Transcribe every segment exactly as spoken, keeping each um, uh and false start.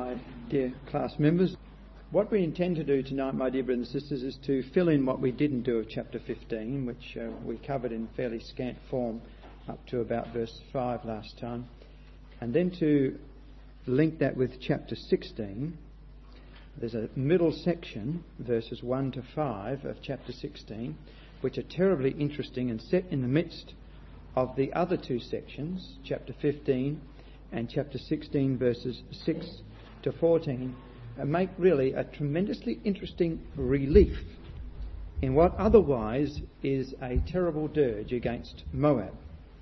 my dear class members. What we intend to do tonight, my dear brothers and sisters, is to fill in what we didn't do of chapter fifteen, which uh, we covered in fairly scant form up to about verse five last time, and then to link that with chapter sixteen. There's a middle section, verses one to five of chapter sixteen, which are terribly interesting and set in the midst of the other two sections, chapter fifteen and chapter sixteen, verses six to fourteen, and make really a tremendously interesting relief in what otherwise is a terrible dirge against Moab.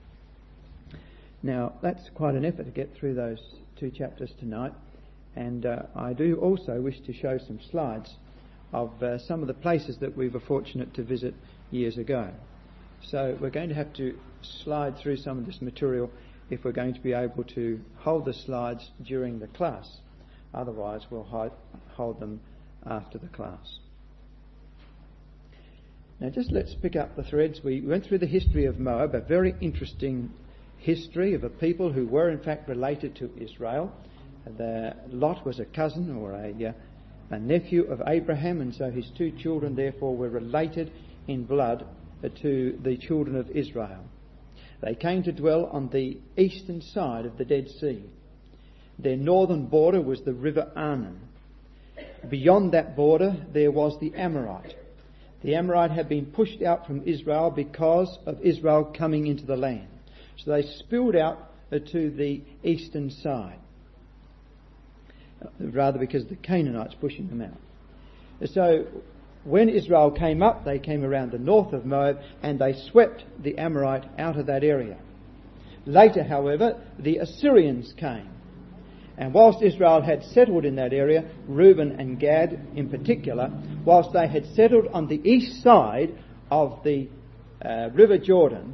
Now, that's quite an effort to get through those two chapters tonight, and uh, I do also wish to show some slides of uh, some of the places that we were fortunate to visit years ago. So we're going to have to slide through some of this material if we're going to be able to hold the slides during the class. Otherwise, we'll hi- hold them after the class. Now, just let's pick up the threads. We went through the history of Moab, a very interesting history of a people who were in fact related to Israel. The, Lot was a cousin or a, uh, a nephew of Abraham, and so his two children therefore were related in blood uh, to the children of Israel. They came to dwell on the eastern side of the Dead Sea. Their northern border was the river Arnon. Beyond that border there was the Amorite. The Amorite had been pushed out from Israel because of Israel coming into the land. So they spilled out uh, to the eastern side. Rather because the Canaanites pushing them out. So when Israel came up, they came around the north of Moab and they swept the Amorite out of that area. Later, however, the Assyrians came. And whilst Israel had settled in that area, Reuben and Gad in particular, whilst they had settled on the east side of the uh, River Jordan,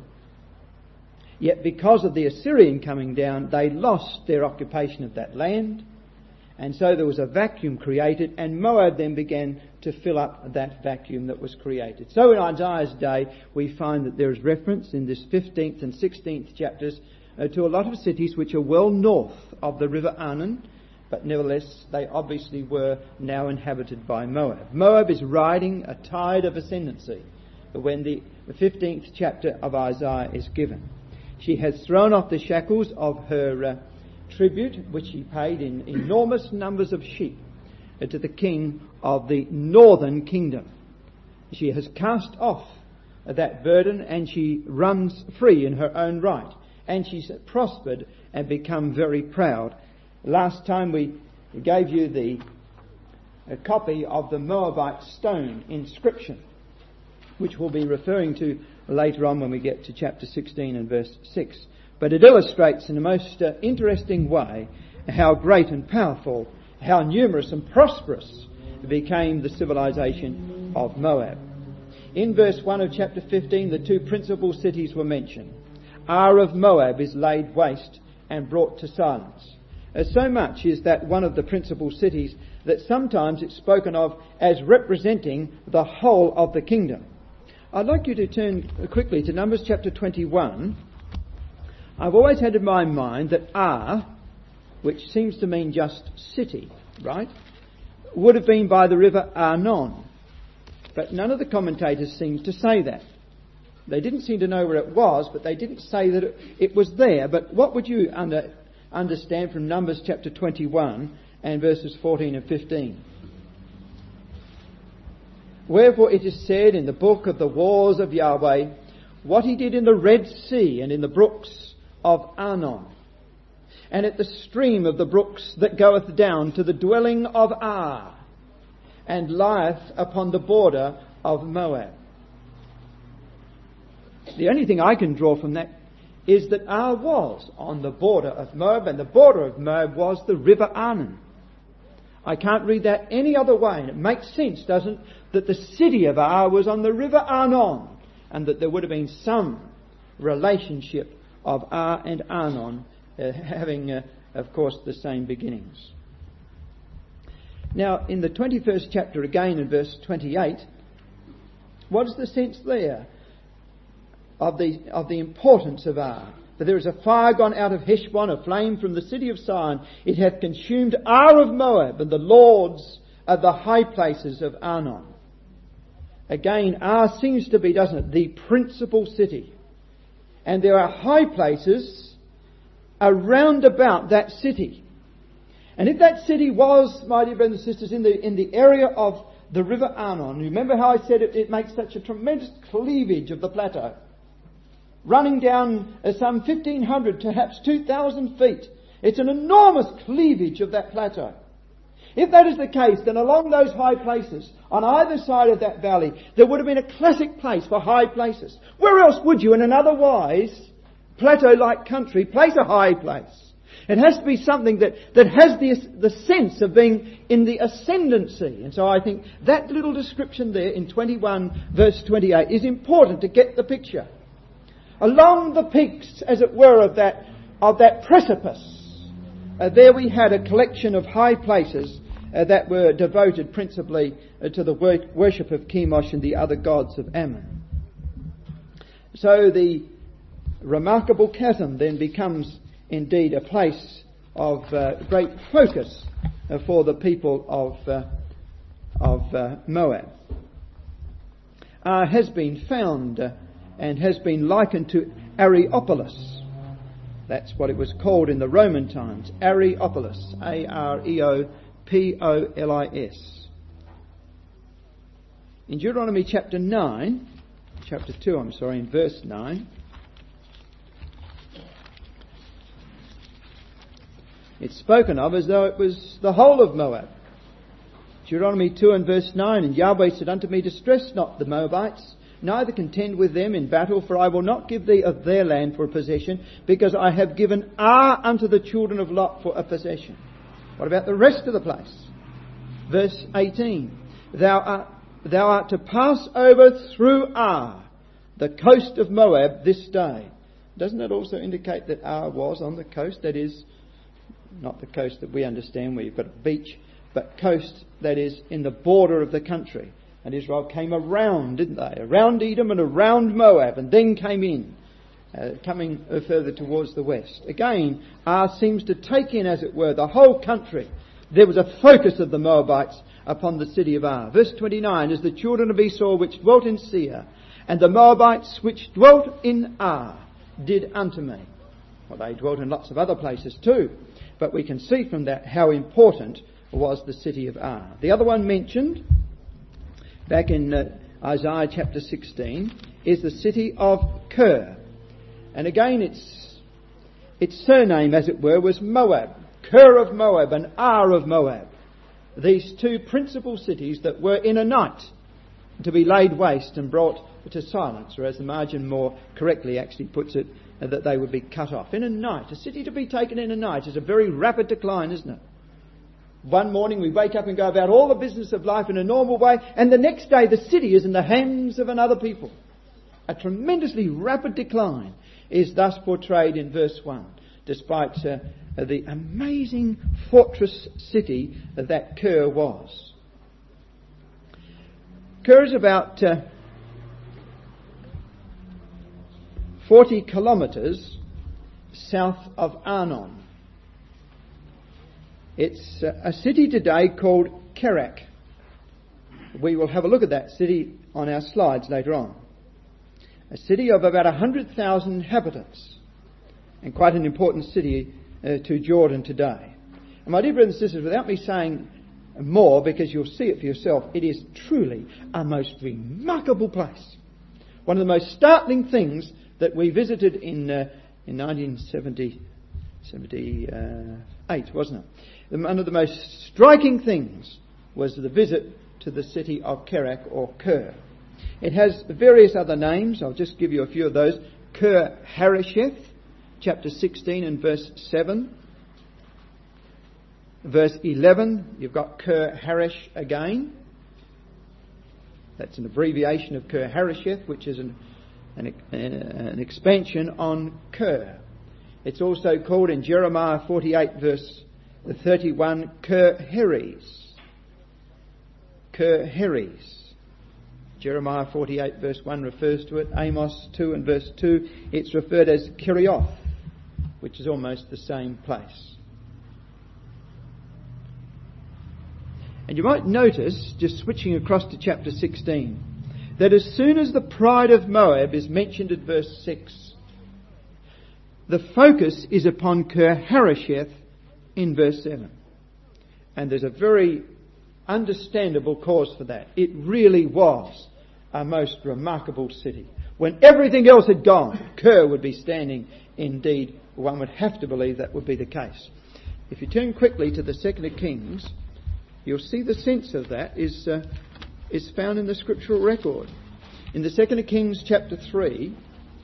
yet because of the Assyrian coming down, they lost their occupation of that land. And so there was a vacuum created, and Moab then began to fill up that vacuum that was created. So in Isaiah's day, we find that there is reference in this fifteenth and sixteenth chapters uh, to a lot of cities which are well north of the river Arnon, but nevertheless they obviously were now inhabited by Moab. Moab is riding a tide of ascendancy when the fifteenth chapter of Isaiah is given. She has thrown off the shackles of her uh, tribute, which she paid in enormous numbers of sheep uh, to the king of the northern kingdom. She has cast off uh, that burden, and she runs free in her own right, and she's prospered and become very proud. Last time we gave you the a copy of the Moabite stone inscription, which we'll be referring to later on when we get to chapter sixteen and verse six. But it illustrates in a most uh, interesting way how great and powerful, how numerous and prosperous became the civilization of Moab. In verse one of chapter fifteen, the two principal cities were mentioned. Ar of Moab is laid waste and brought to silence. Uh, so much is that one of the principal cities that sometimes it's spoken of as representing the whole of the kingdom. I'd like you to turn quickly to Numbers chapter twenty-one. I've always had in my mind that Ar, which seems to mean just city, right, would have been by the river Arnon. But none of the commentators seem to say that. They didn't seem to know where it was, but they didn't say that it, it was there. But what would you under, understand from Numbers chapter twenty-one and verses fourteen and fifteen? Wherefore it is said in the book of the wars of Yahweh, what he did in the Red Sea and in the brooks of Arnon, and at the stream of the brooks that goeth down to the dwelling of Ar, and lieth upon the border of Moab. The only thing I can draw from that is that Ar was on the border of Moab, and the border of Moab was the river Arnon. I can't read that any other way, and it makes sense, doesn't it, that the city of Ar was on the river Arnon, and that there would have been some relationship of Ar and Arnon uh, having, uh, of course, the same beginnings. Now, in the twenty-first chapter again, in verse twenty-eight, what is the sense there of the of the importance of Ar? For there is a fire gone out of Heshbon, a flame from the city of Sion. It hath consumed Ar of Moab, and the lords of the high places of Arnon. Again, Ar seems to be, doesn't it, the principal city. And there are high places around about that city. And if that city was, my dear brothers and sisters, in the in the area of the river Arnon, remember how I said it, it makes such a tremendous cleavage of the plateau, running down uh, some fifteen hundred, perhaps two thousand feet. It's an enormous cleavage of that plateau. If that is the case, then along those high places, on either side of that valley, there would have been a classic place for high places. Where else would you, in an otherwise plateau-like country, place a high place? It has to be something that, that has the, the sense of being in the ascendancy. And so I think that little description there in twenty-one verse twenty-eight is important to get the picture. Along the peaks, as it were, of that, of that precipice, uh, there we had a collection of high places uh, that were devoted principally uh, to the wor- worship of Chemosh and the other gods of Ammon. So the remarkable chasm then becomes indeed a place of uh, great focus uh, for the people of uh, of uh, Moab. Ar has been found uh, and has been likened to Areopolis. That's what it was called in the Roman times, Areopolis, A R E O P O L I S. In Deuteronomy chapter nine, chapter two, I'm sorry, in verse nine, it's spoken of as though it was the whole of Moab. Deuteronomy two and verse nine, and Yahweh said unto me, distress not the Moabites, neither contend with them in battle, for I will not give thee of their land for a possession, because I have given Ar unto the children of Lot for a possession. What about the rest of the place? Verse eighteen, Thou art, thou art to pass over through Ar, the coast of Moab, this day. Doesn't that also indicate that Ar was on the coast? That is, not the coast that we understand where you've got a beach, but coast that is in the border of the country. And Israel came around, didn't they? Around Edom and around Moab, and then came in, uh, coming further towards the west. Again, Ar seems to take in, as it were, the whole country. There was a focus of the Moabites upon the city of Ar. Verse twenty-nine, As the children of Esau which dwelt in Seir, and the Moabites which dwelt in Ar, did unto me. Well, they dwelt in lots of other places too, but we can see from that how important was the city of Ar. The other one mentioned back in uh, Isaiah chapter sixteen is the city of Kir. And again its its surname, as it were, was Moab. Kir of Moab and Ar of Moab. These two principal cities that were in a night to be laid waste and brought to silence, or as the margin more correctly actually puts it, uh, that they would be cut off. In a night. A city to be taken in a night is a very rapid decline, isn't it? One morning we wake up and go about all the business of life in a normal way, and the next day the city is in the hands of another people. A tremendously rapid decline is thus portrayed in verse one, despite uh, the amazing fortress city that Kir was. Kir is about uh, forty kilometres south of Arnon. It's a city today called Kerak. We will have a look at that city on our slides later on. A city of about one hundred thousand inhabitants, and quite an important city uh, to Jordan today. And my dear brothers and sisters, without me saying more, because you'll see it for yourself, it is truly a most remarkable place. One of the most startling things that we visited in uh, in nineteen seventy, seventy-eight, wasn't it? One of the most striking things was the visit to the city of Kerak, or Kir. It has various other names. I'll just give you a few of those. Kir Harosheth, chapter sixteen and verse seven. Verse eleven, you've got Kir Haresh again. That's an abbreviation of Kir Harosheth, which is an, an, an expansion on Kir. It's also called in Jeremiah forty-eight verse thirty-one, Kir Heres. Kir Heres. Jeremiah forty-eight verse one refers to it. Amos two and verse two, it's referred as Kirioth. which is almost the same place. And you might notice, just switching across to chapter sixteen, that as soon as the pride of Moab is mentioned at verse six, the focus is upon Kir-Hareseth in verse seven. And there's a very understandable cause for that. It really was a most remarkable city. When everything else had gone, Kir would be standing. Indeed, one would have to believe that would be the case. If you turn quickly to the Second of Kings, you'll see the sense of that is uh, is found in the scriptural record. In the Second of Kings chapter three,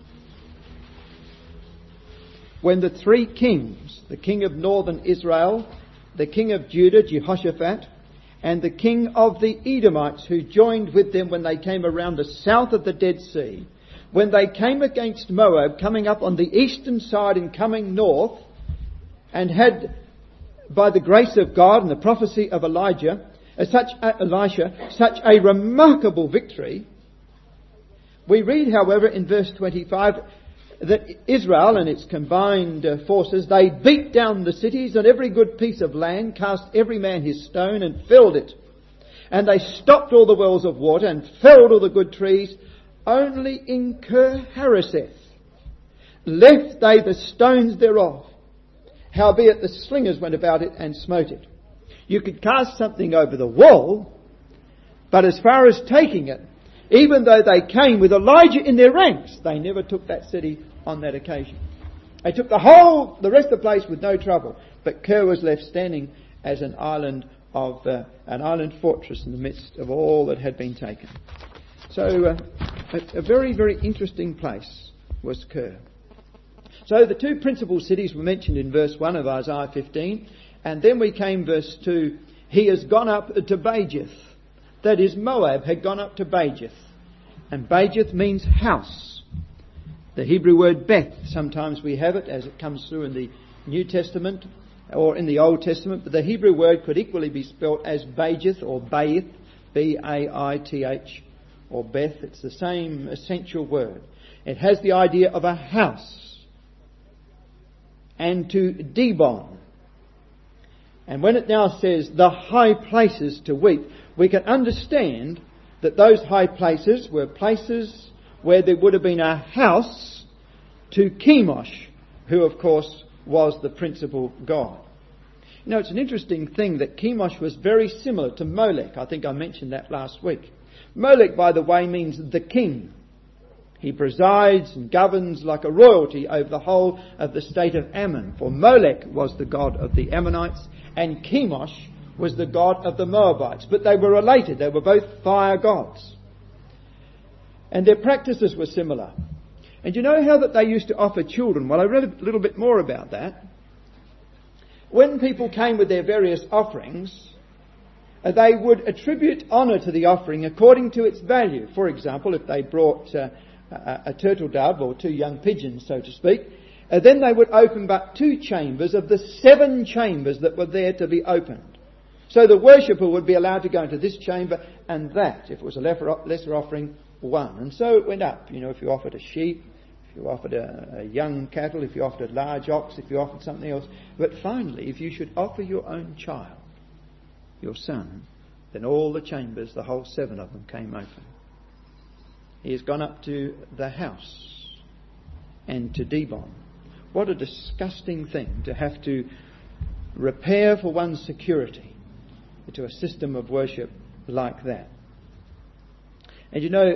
when the three kings, the king of northern Israel, the king of Judah, Jehoshaphat, and the king of the Edomites who joined with them when they came around the south of the Dead Sea, when they came against Moab, coming up on the eastern side and coming north, and had, by the grace of God and the prophecy of Elijah, uh, such uh, Elisha, such a remarkable victory. We read, however, in verse twenty-five, that Israel and its combined uh, forces, they beat down the cities and every good piece of land, cast every man his stone and filled it. And they stopped all the wells of water and felled all the good trees. Only in Kir-Hareseth left they the stones thereof. Howbeit the slingers went about it and smote it. You could cast something over the wall, but as far as taking it, even though they came with Elijah in their ranks, they never took that city on that occasion. They took the whole, the rest of the place with no trouble. But Kir was left standing as an island of, uh, an island fortress in the midst of all that had been taken. So, uh, a, a very, very interesting place was Kir. So the two principal cities were mentioned in verse one of Isaiah fifteen. And then we came verse two. He has gone up to Bajith. That is, Moab had gone up to Bajith. And Bajith means house. The Hebrew word Beth, sometimes we have it as it comes through in the New Testament or in the Old Testament. But the Hebrew word could equally be spelt as Bajith or Baith, B A I T H, or Beth. It's the same essential word. It has the idea of a house. And to Dibon. And when it now says the high places to weep, we can understand that those high places were places where there would have been a house to Chemosh, who of course was the principal god. You know, it's an interesting thing that Chemosh was very similar to Molech. I think I mentioned that last week. Molech, by the way, means the king. He presides and governs like a royalty over the whole of the state of Ammon. For Molech was the god of the Ammonites and Chemosh was the god of the Moabites. But they were related. They were both fire gods. And their practices were similar. And you know how that they used to offer children? Well, I read a little bit more about that. When people came with their various offerings, they would attribute honour to the offering according to its value. For example, if they brought uh, a, a turtle dove or two young pigeons, so to speak, uh, then they would open but two chambers of the seven chambers that were there to be opened. So the worshipper would be allowed to go into this chamber and that, if it was a lesser offering, one. And so it went up. You know, if you offered a sheep, if you offered a, a young cattle, if you offered a large ox, if you offered something else. But finally, if you should offer your own child, your son, then all the chambers, the whole seven of them, came open. He has gone up to the house and to Dibon. What a disgusting thing to have to repair for one's security to a system of worship like that. And you know,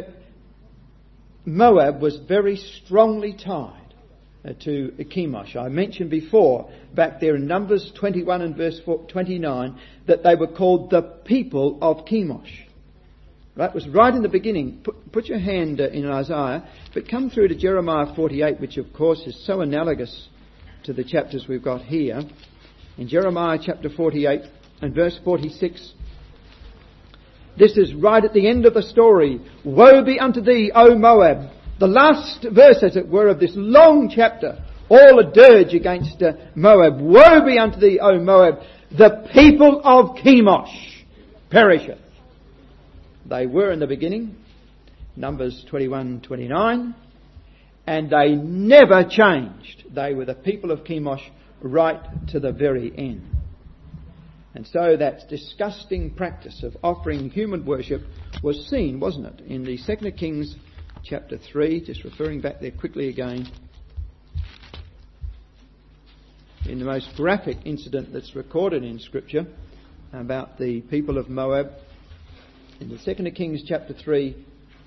Moab was very strongly tied uh, to Chemosh. I mentioned before, back there in Numbers twenty-one and verse twenty-nine, that they were called the people of Chemosh. That was right in the beginning. Put, put your hand uh, in Isaiah, but come through to Jeremiah forty-eight, which of course is so analogous to the chapters we've got here. In Jeremiah chapter forty-eight and verse forty-six, this is right at the end of the story. Woe be unto thee, O Moab. The last verse, as it were, of this long chapter. All a dirge against uh, Moab. Woe be unto thee, O Moab. The people of Chemosh perisheth. They were in the beginning. Numbers twenty-one twenty-nine. And they never changed. They were the people of Chemosh right to the very end. And so that disgusting practice of offering human worship was seen, wasn't it, in the Second Kings chapter three, just referring back there quickly again, in the most graphic incident that's recorded in Scripture about the people of Moab. In the Second Kings chapter three,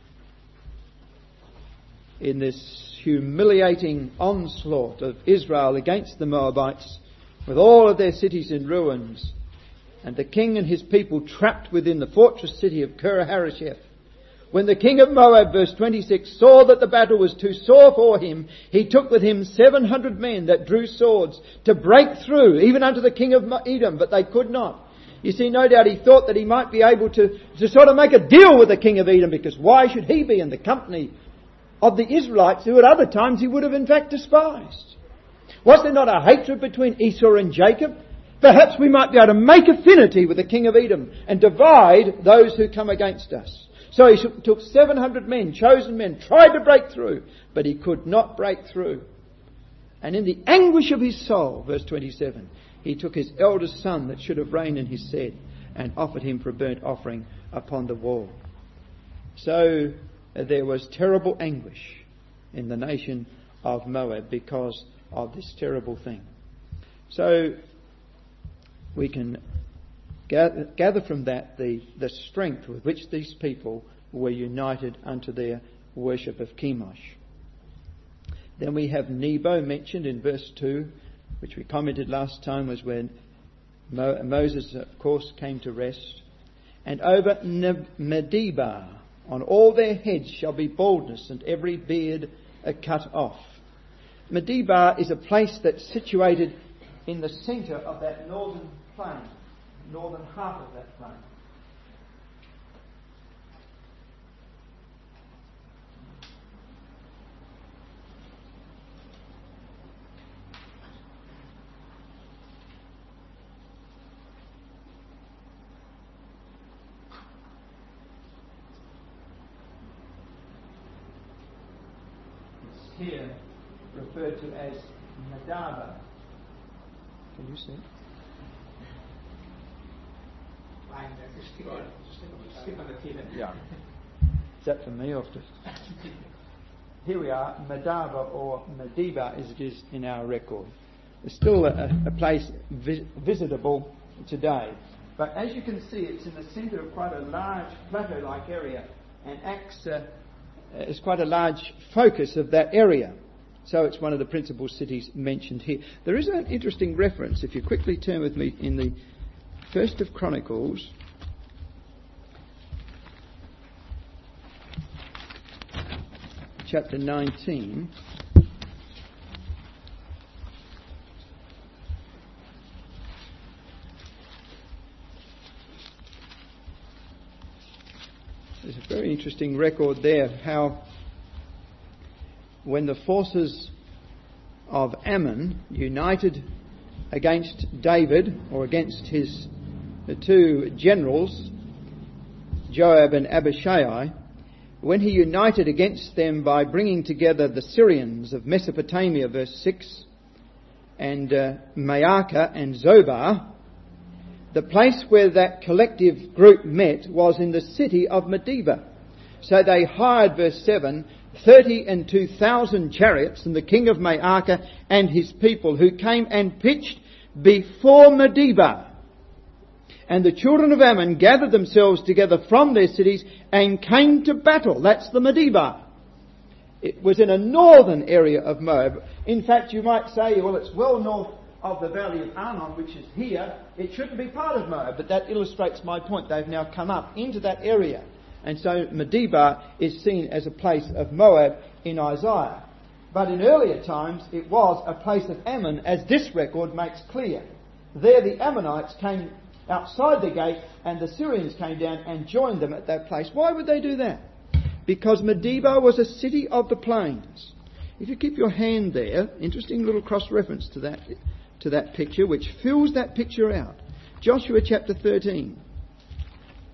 in this humiliating onslaught of Israel against the Moabites, with all of their cities in ruins, and the king and his people trapped within the fortress city of Kir-Hareseth. When the king of Moab, verse twenty-six, saw that the battle was too sore for him, he took with him seven hundred men that drew swords to break through, even unto the king of Edom, but they could not. You see, no doubt he thought that he might be able to, to sort of make a deal with the king of Edom, because why should he be in the company of the Israelites who at other times he would have in fact despised? Was there not a hatred between Esau and Jacob? Perhaps we might be able to make affinity with the king of Edom and divide those who come against us. So he took seven hundred men, chosen men, tried to break through, but he could not break through. And in the anguish of his soul, verse twenty-seven, he took his eldest son that should have reigned in his stead and offered him for a burnt offering upon the wall. So there was terrible anguish in the nation of Moab because of this terrible thing. So we can gather, gather from that the, the strength with which these people were united unto their worship of Chemosh. Then we have Nebo mentioned in verse two, which we commented last time was when Mo- Moses, of course, came to rest. And over ne- Medeba, on all their heads shall be baldness, and every beard are cut off. Medeba is a place that's situated in the centre of that northern plain, northern half of that plain. Here referred to as Medaba. Can you see it? Yeah. Is that for me or just? Here we are, Medaba or Medeba as it is in our record. It's still a, a place vis- visitable today. But as you can see, it's in the centre of quite a large plateau-like area and acts uh, as quite a large focus of that area. So it's one of the principal cities mentioned here. There is an interesting reference, if you quickly turn with me in the First of Chronicles, chapter nineteen. There's a very interesting record there how when the forces of Ammon united against David, or against his the two generals, Joab and Abishai, when he united against them by bringing together the Syrians of Mesopotamia, verse six, and uh, Maacah and Zobar, the place where that collective group met was in the city of Medeba. So they hired, verse seven, thirty and two thousand chariots, and the king of Maacah and his people, who came and pitched before Medeba. And the children of Ammon gathered themselves together from their cities and came to battle. That's the Medeba. It was in a northern area of Moab. In fact, you might say, well, it's well north of the valley of Arnon, which is here. It shouldn't be part of Moab, but that illustrates my point. They've now come up into that area. And so Medeba is seen as a place of Moab in Isaiah. But in earlier times, it was a place of Ammon, as this record makes clear. There the Ammonites came outside the gate, and the Syrians came down and joined them at that place. Why would they do that? Because Medeba was a city of the plains. If you keep your hand there, interesting little cross-reference to that, to that picture, which fills that picture out. Joshua chapter thirteen.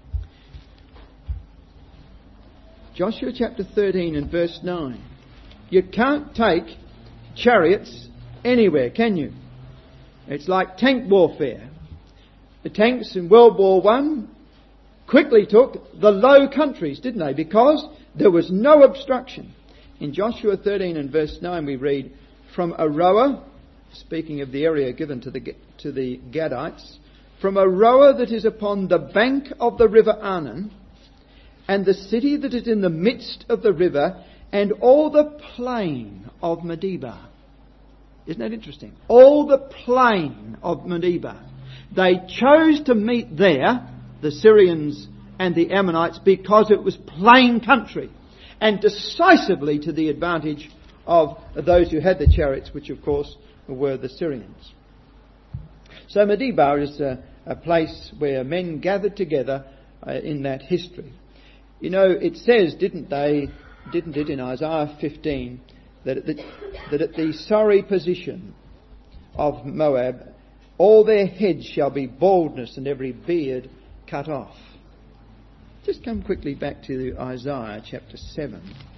Joshua chapter thirteen and verse nine. You can't take chariots anywhere, can you? It's like tank warfare. The tanks in World War One quickly took the Low Countries, didn't they? Because there was no obstruction. In Joshua thirteen and verse nine we read, from Aroer, speaking of the area given to the to the Gadites, from Aroer that is upon the bank of the river Arnon, and the city that is in the midst of the river, and all the plain of Medeba. Isn't that interesting? All the plain of Medeba. They chose to meet there, the Syrians and the Ammonites, because it was plain country, and decisively to the advantage of those who had the chariots, which of course were the Syrians. So Medeba is a, a place where men gathered together uh, in that history. You know, it says, didn't they, didn't it in Isaiah fifteen, that at the, that at the sorry position of Moab, all their heads shall be baldness and every beard cut off. Just come quickly back to Isaiah chapter seven.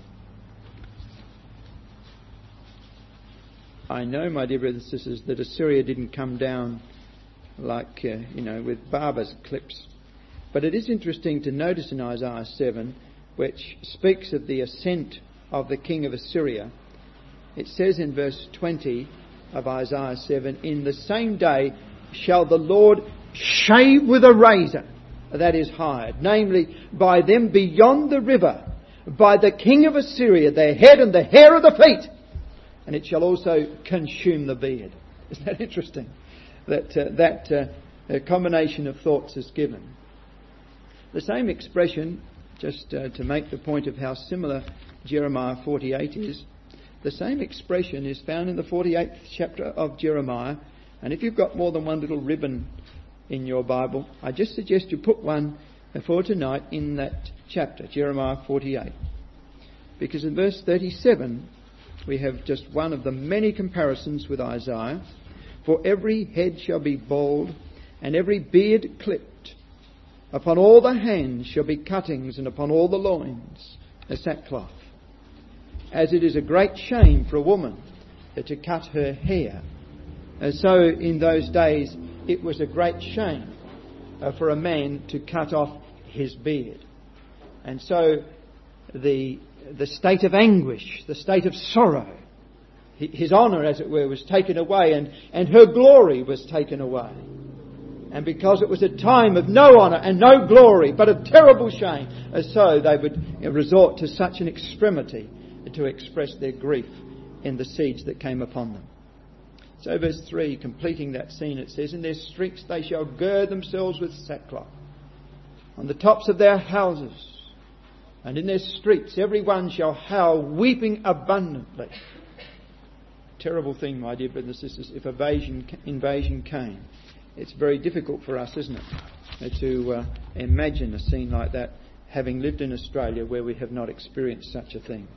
I know, my dear brothers and sisters, that Assyria didn't come down like, uh, you know, with barber's clips. But it is interesting to notice in Isaiah seven, which speaks of the ascent of the king of Assyria. It says in verse twenty of Isaiah seven, in the same day shall the Lord shave with a razor, that is hired, namely by them beyond the river, by the king of Assyria, their head and the hair of the feet, and it shall also consume the beard. Isn't that interesting? That uh, that uh, combination of thoughts is given. The same expression, just uh, to make the point of how similar Jeremiah forty-eight is, the same expression is found in the forty-eighth chapter of Jeremiah. And if you've got more than one little ribbon in your Bible, I just suggest you put one for tonight in that chapter, Jeremiah forty-eight. Because in verse thirty-seven, we have just one of the many comparisons with Isaiah. For every head shall be bald, and every beard clipped. Upon all the hands shall be cuttings, and upon all the loins a sackcloth. As it is a great shame for a woman to cut her hair. And so in those days it was a great shame for a man to cut off his beard. And so the the state of anguish, the state of sorrow, his honour, as it were, was taken away, and, and her glory was taken away. And because it was a time of no honour and no glory, but of terrible shame, so they would resort to such an extremity to express their grief in the siege that came upon them. So verse three, completing that scene, it says, in their streets they shall gird themselves with sackcloth. On the tops of their houses and in their streets every one shall howl, weeping abundantly. Terrible thing, my dear brothers and sisters, if invasion, invasion came. It's very difficult for us, isn't it, to uh, imagine a scene like that, having lived in Australia where we have not experienced such a thing.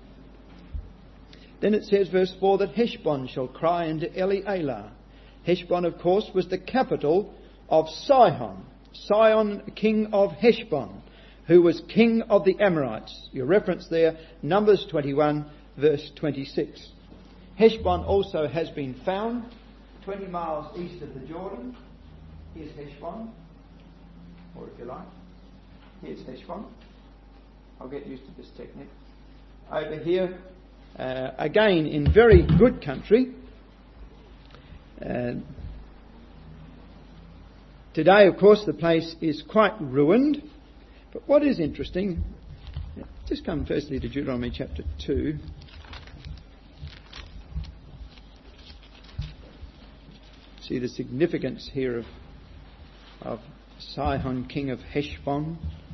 Then it says, verse four, that Heshbon shall cry unto Elealeh. Heshbon, of course, was the capital of Sihon. Sihon, king of Heshbon, who was king of the Amorites. Your reference there, Numbers twenty-one, verse twenty-six. Heshbon also has been found twenty miles east of the Jordan. Here's Heshbon, or if you like, here's Heshbon. I'll get used to this technique. Over here, uh, again in very good country. Uh, today, of course, the place is quite ruined. But what is interesting, just come firstly to Deuteronomy chapter two. See the significance here of, of Sihon, king of Heshbon.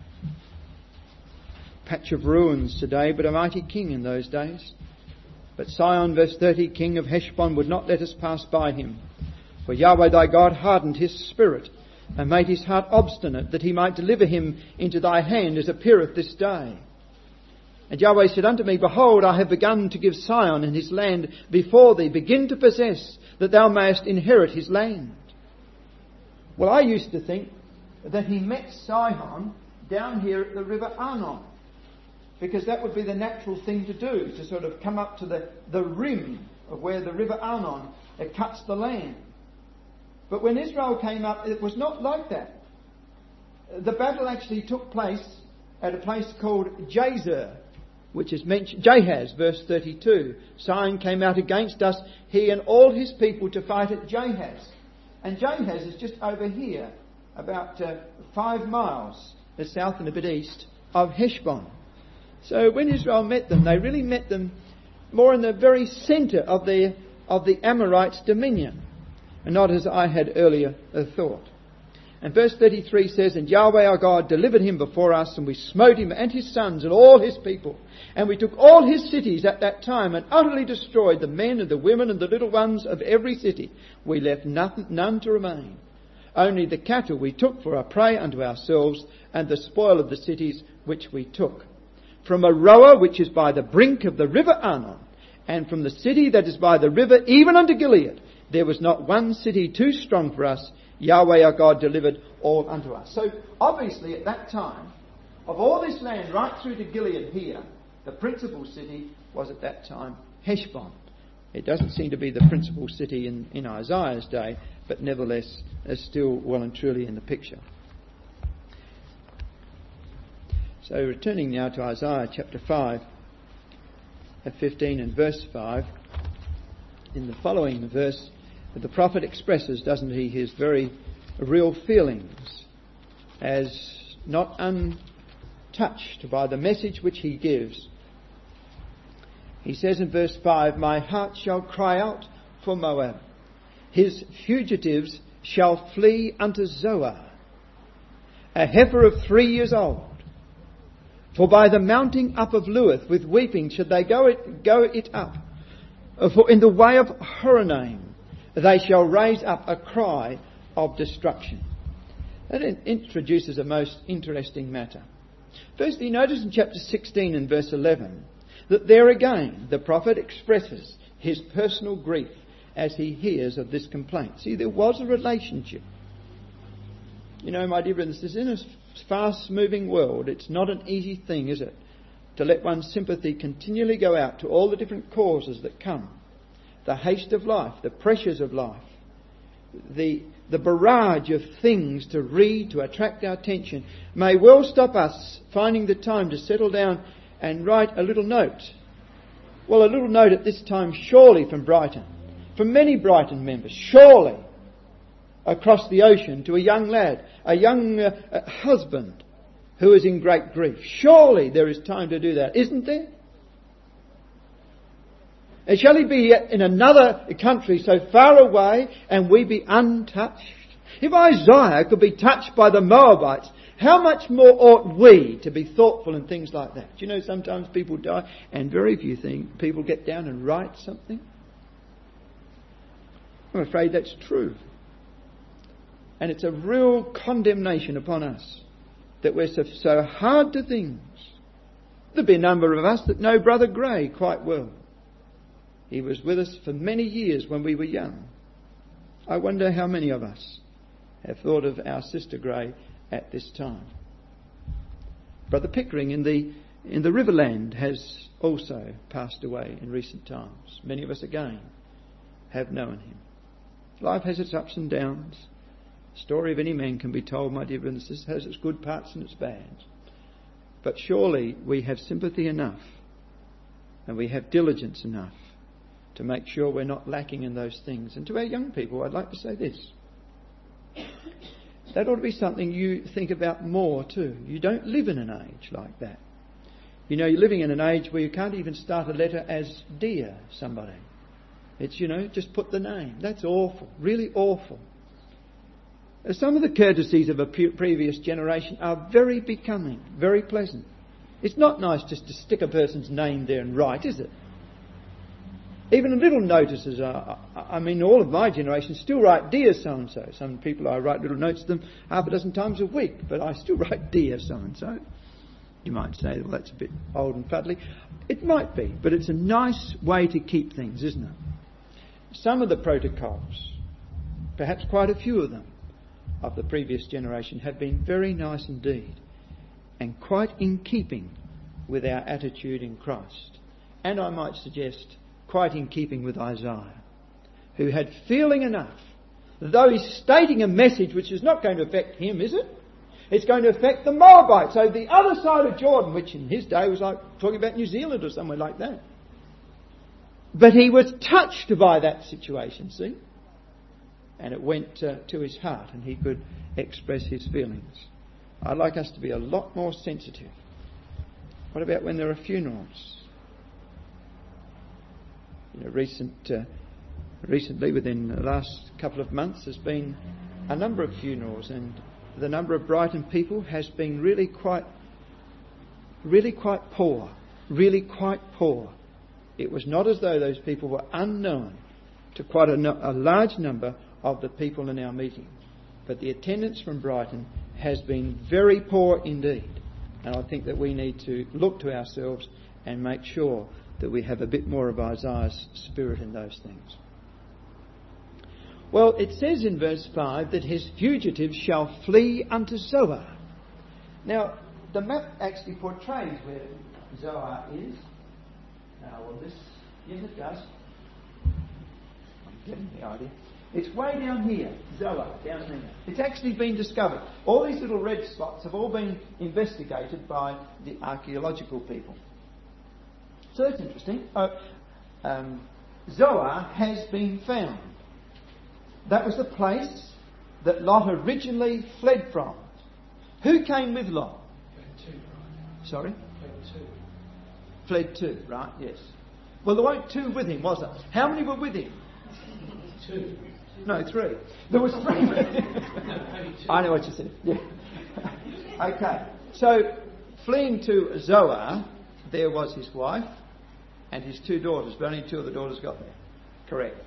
Patch of ruins today, but a mighty king in those days. But Sihon, verse thirty, king of Heshbon, would not let us pass by him. For Yahweh thy God hardened his spirit, and made his heart obstinate, that he might deliver him into thy hand, as appeareth this day. And Yahweh said unto me, behold, I have begun to give Sihon and his land before thee. Begin to possess, that thou mayest inherit his land. Well, I used to think that he met Sihon down here at the river Arnon. because that would be the natural thing to do, to sort of come up to the, the rim of where the river Arnon it cuts the land. But when Israel came up, it was not like that. The battle actually took place at a place called Jazer, which is mentioned, Jahaz, verse thirty-two. Sion came out against us, he and all his people, to fight at Jahaz. And Jahaz is just over here, about uh, five miles south and a bit east of Heshbon. So when Israel met them, they really met them more in the very centre of the of the Amorites' dominion, and not as I had earlier thought. And verse thirty-three says, and Yahweh our God delivered him before us, and we smote him and his sons and all his people. And we took all his cities at that time, and utterly destroyed the men and the women and the little ones of every city. We left nothing, none to remain. Only the cattle we took for our prey unto ourselves, and the spoil of the cities which we took. From Aroer, which is by the brink of the river Arnon, and from the city that is by the river, even unto Gilead, there was not one city too strong for us. Yahweh our God delivered all unto us. So obviously at that time, of all this land right through to Gilead here, the principal city was at that time Heshbon. It doesn't seem to be the principal city in, in Isaiah's day, but nevertheless is still well and truly in the picture. So returning now to Isaiah chapter five, fifteen and verse five, in the following verse, the prophet expresses, doesn't he, his very real feelings as not untouched by the message which he gives. He says in verse five, my heart shall cry out for Moab. His fugitives shall flee unto Zoar, a heifer of three years old. For by the mounting up of Luith with weeping should they go it, go it up. For in the way of Horonaim they shall raise up a cry of destruction. That introduces a most interesting matter. Firstly, notice in chapter sixteen and verse eleven that there again the prophet expresses his personal grief as he hears of this complaint. See, there was a relationship. You know, my dear brothers, this is in a fast-moving world. It's not an easy thing, is it, to let one's sympathy continually go out to all the different causes that come. The haste of life, the pressures of life, the, the barrage of things to read, to attract our attention, may well stop us finding the time to settle down and write a little note. Well, a little note at this time surely from Brighton, from many Brighton members, surely across the ocean to a young lad, a young uh, uh, husband who is in great grief. Surely there is time to do that, isn't there? And shall he be in another country so far away and we be untouched? If Isaiah could be touched by the Moabites, how much more ought we to be thoughtful in things like that? Do you know sometimes people die and very few think people get down and write something? I'm afraid that's true. And it's a real condemnation upon us that we're so, so hard to things. There'll be a number of us that know Brother Gray quite well. He was with us for many years when we were young. I wonder how many of us have thought of our sister Gray at this time. Brother Pickering in the in the Riverland has also passed away in recent times. Many of us again have known him. Life has its ups and downs. The story of any man can be told, my dear brothers and sisters, has its good parts and its bad. But surely we have sympathy enough and we have diligence enough to make sure we're not lacking in those things. And to our young people, I'd like to say this. That ought to be something you think about more too. You don't live in an age like that. You know, you're living in an age where you can't even start a letter as dear somebody. It's, you know, just put the name. That's awful. Really awful. Some of the courtesies of a previous generation are very becoming, very pleasant. It's not nice just to stick a person's name there and write, is it? Even little notices are, I mean, all of my generation still write dear so-and-so. Some people, I write little notes to them half a dozen times a week, but I still write dear so-and-so. You might say, well, that's a bit old and fuddly. It might be, but it's a nice way to keep things, isn't it? Some of the protocols, perhaps quite a few of them, of the previous generation have been very nice indeed and quite in keeping with our attitude in Christ. And I might suggest, quite in keeping with Isaiah, who had feeling enough, though he's stating a message which is not going to affect him, is it? It's going to affect the Moabites, so the other side of Jordan, which in his day was like talking about New Zealand or somewhere like that. But he was touched by that situation, see? And it went uh, to his heart and he could express his feelings. I'd like us to be a lot more sensitive. What about when there are funerals? You know, recent, uh, recently, within the last couple of months, there's been a number of funerals, and the number of Brighton people has been really quite, really quite poor. Really quite poor. It was not as though those people were unknown to quite a, no, a large number of the people in our meeting. But the attendance from Brighton has been very poor indeed. And I think that we need to look to ourselves and make sure that we have a bit more of Isaiah's spirit in those things. Well, it says in verse five that his fugitives shall flee unto Zoar. Now, the map actually portrays where Zoar is. Now, well, this, yes, it does. I'm getting the idea. It's way down here, Zoar, down there. It's actually been discovered. All these little red spots have all been investigated by the archaeological people. So that's interesting. Uh, um, Zoar has been found. That was the place that Lot originally fled from. Who came with Lot? Fled to, right? Sorry? Fled to. Fled to, right, yes. Well, there weren't two with him, was there? How many were with him? Two. No, three. There was three. No, two. I know what you said. Yeah. Okay. So, fleeing to Zoar, there was his wife and his two daughters, but only two of the daughters got there. Correct.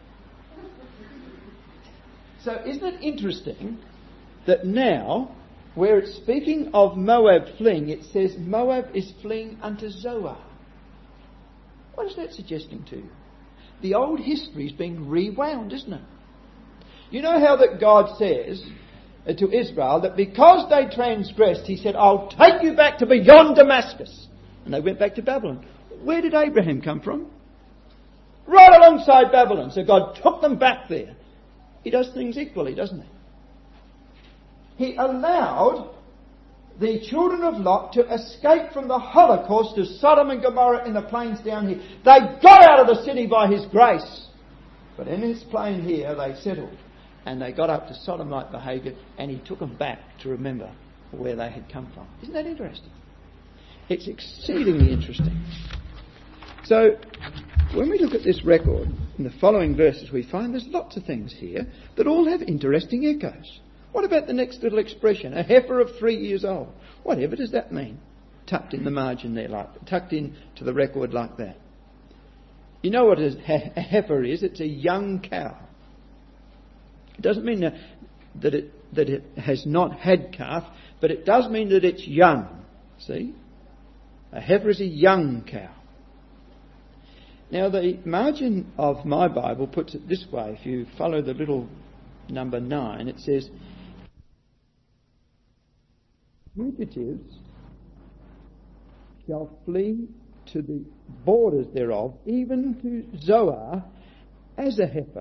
So, isn't it interesting that now, where it's speaking of Moab fleeing, it says Moab is fleeing unto Zoar. What is that suggesting to you? The old history is being rewound, isn't it? You know how that God says to Israel that because they transgressed, he said, I'll take you back to beyond Damascus. And they went back to Babylon. Where did Abraham come from? Right alongside Babylon. So God took them back there. He does things equally, doesn't he? He allowed the children of Lot to escape from the Holocaust to Sodom and Gomorrah in the plains down here. They got out of the city by his grace. But in his plain here, they settled. And they got up to Sodom-like behaviour, and he took them back to remember where they had come from. Isn't that interesting? It's exceedingly interesting. So, when we look at this record, in the following verses, we find there's lots of things here that all have interesting echoes. What about the next little expression? A heifer of three years old. Whatever does that mean? Tucked in the margin there, like tucked in to the record like that. You know what a heifer is? It's a young cow. It doesn't mean that, that it that it has not had calf, but it does mean that it's young. See? A heifer is a young cow. Now, the margin of my Bible puts it this way. If you follow the little number nine, it says, fugitives shall flee to the borders thereof, even to Zoar, as a heifer.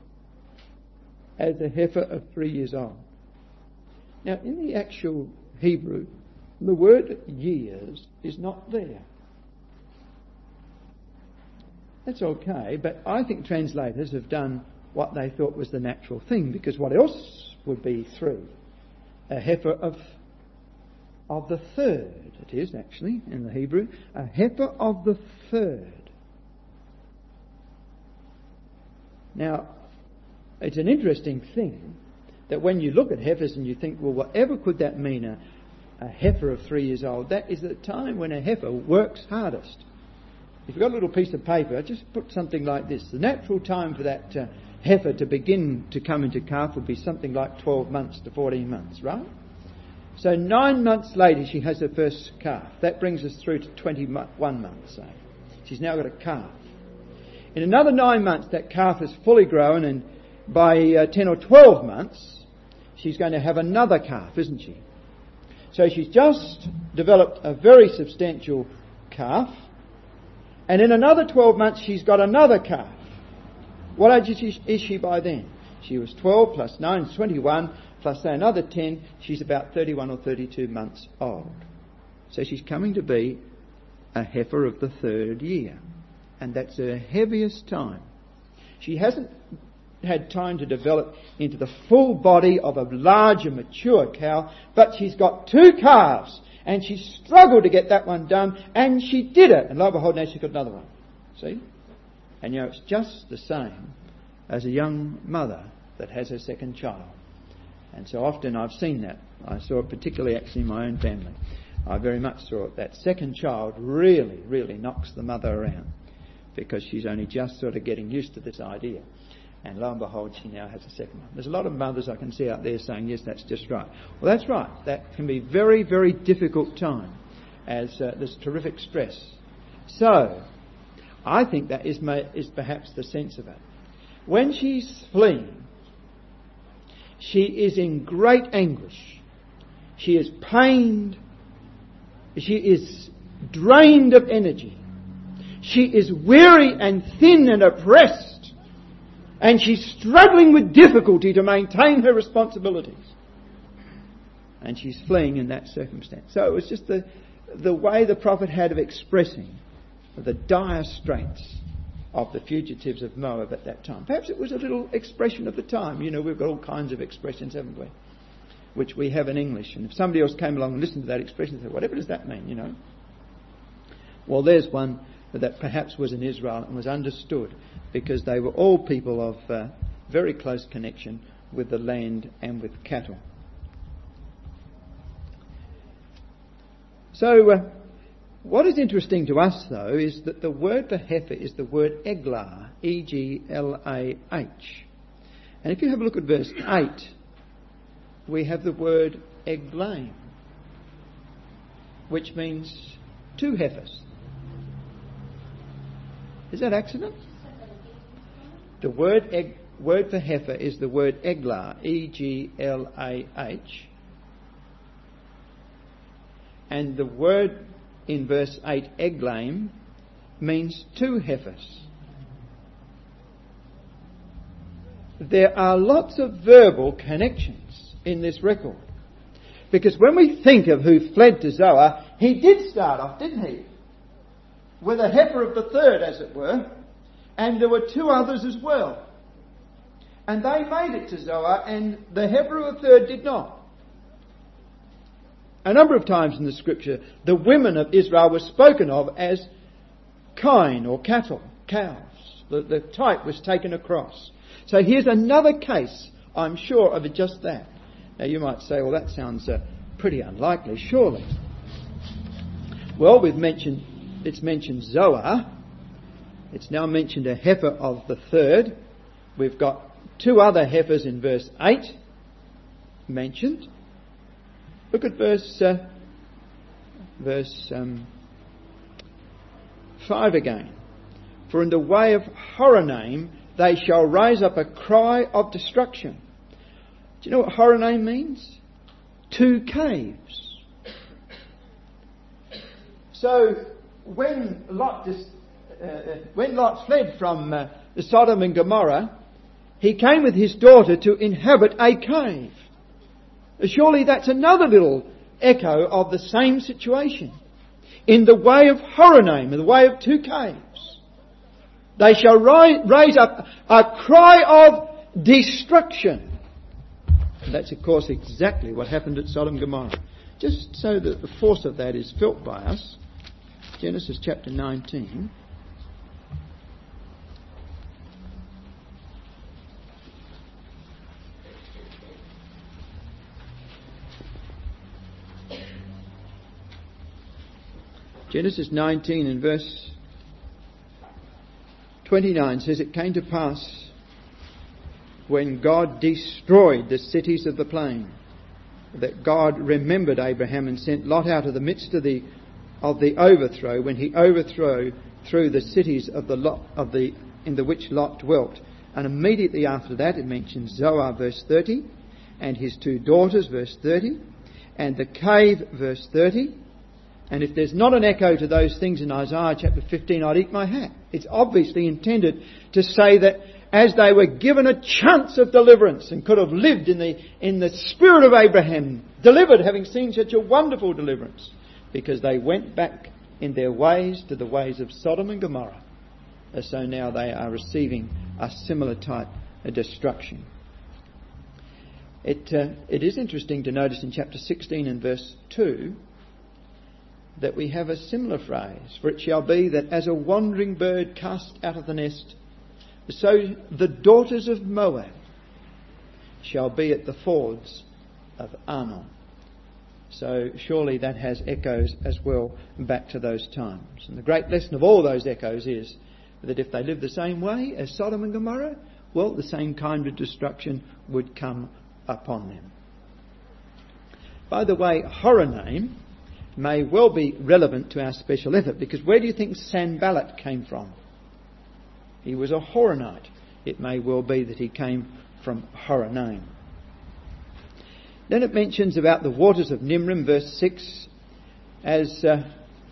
As a heifer of three years old. Now, in the actual Hebrew, the word years is not there. That's okay, but I think translators have done what they thought was the natural thing, because what else would be three? A heifer of of the third, it is actually, in the Hebrew, a heifer of the third. Now, it's an interesting thing that when you look at heifers and you think, well, whatever could that mean, a, a heifer of three years old? That is the time when a heifer works hardest. If you've got a little piece of paper, just put something like this. The natural time for that uh, heifer to begin to come into calf would be something like twelve months to fourteen months, right? So nine months later she has her first calf. That brings us through to twenty-one months, say. She's now got a calf. In another nine months that calf is fully grown, and by uh, ten or twelve months she's going to have another calf, isn't she? So she's just developed a very substantial calf, and in another twelve months she's got another calf. What age is she, is she by then? She was twelve plus nine is twenty-one, plus say another ten, she's about thirty-one or thirty-two months old. So she's coming to be a heifer of the third year, and that's her heaviest time. She hasn't had time to develop into the full body of a larger, mature cow, but she's got two calves, and she struggled to get that one done, and she did it. And lo and behold, now she's got another one. See? And you know, it's just the same as a young mother that has her second child. And so often I've seen that. I saw it particularly actually in my own family. I very much saw it. That second child really, really knocks the mother around, because she's only just sort of getting used to this idea. And lo and behold, she now has a second one. There's a lot of mothers I can see out there saying, yes, that's just right. Well, that's right. That can be very, very difficult time, as uh, there's terrific stress. So, I think that is, ma- is perhaps the sense of it. When she's fleeing, she is in great anguish. She is pained. She is drained of energy. She is weary and thin and oppressed. And she's struggling with difficulty to maintain her responsibilities. And she's fleeing in that circumstance. So it was just the, the way the prophet had of expressing the dire straits of the fugitives of Moab at that time. Perhaps it was a little expression of the time. You know, we've got all kinds of expressions, haven't we? Which we have in English. And if somebody else came along and listened to that expression, they said, whatever does that mean, you know? Well, there's one that perhaps was in Israel and was understood, because they were all people of uh, very close connection with the land and with cattle. So, uh, what is interesting to us, though, is that the word for heifer is the word eglah, E G L A H. And if you have a look at verse eight, we have the word eglaim, which means two heifers. Is that accident? The word eg, word for heifer is the word eglah, E G L A H. And the word in verse eight, eglaim, means two heifers. There are lots of verbal connections in this record. Because when we think of who fled to Zoar, he did start off, didn't he? With a heifer of the third, as it were. And there were two others as well. And they made it to Zoar, and the heifer of the third did not. A number of times in the scripture, the women of Israel were spoken of as kine, or cattle, cows. The, the type was taken across. So here's another case, I'm sure, of just that. Now you might say, well, that sounds uh, pretty unlikely, surely. Well, we've mentioned, it's mentioned Zoar. It's now mentioned a heifer of the third. We've got two other heifers in verse eight mentioned. Look at verse uh, verse um, five again. For in the way of Horonaim they shall raise up a cry of destruction. Do you know what Horonaim means? Two caves. So when Lot dis- uh, when Lot fled from uh, Sodom and Gomorrah, he came with his daughter to inhabit a cave. Surely that's another little echo of the same situation. In the way of Horonaim, in the way of two caves, they shall ri- raise up a cry of destruction. And that's, of course, exactly what happened at Sodom and Gomorrah. Just so that the force of that is felt by us, Genesis chapter nineteen. Genesis nineteen and verse twenty-nine says, it came to pass when God destroyed the cities of the plain, that God remembered Abraham and sent Lot out of the midst of the of the overthrow, when he overthrew through the cities of the Lot of the in the which Lot dwelt. And immediately after that it mentions Zoar, verse thirty, and his two daughters, verse thirty. and the cave, verse thirty. And if there's not an echo to those things in Isaiah chapter fifteen, I'd eat my hat. It's obviously intended to say that as they were given a chance of deliverance and could have lived in the in the spirit of Abraham, delivered, having seen such a wonderful deliverance, because they went back in their ways to the ways of Sodom and Gomorrah. And so now they are receiving a similar type of destruction. It uh, it is interesting to notice in chapter sixteen and verse two that we have a similar phrase. For it shall be that as a wandering bird cast out of the nest, so the daughters of Moab shall be at the fords of Arnon. So surely that has echoes as well back to those times. And the great lesson of all those echoes is that if they live the same way as Sodom and Gomorrah, well, the same kind of destruction would come upon them. By the way, Horonaim may well be relevant to our special effort, because where do you think Sanballat came from? He was a Horonite. It may well be that he came from Horonaim. Then it mentions about the waters of Nimrim, verse six, as uh,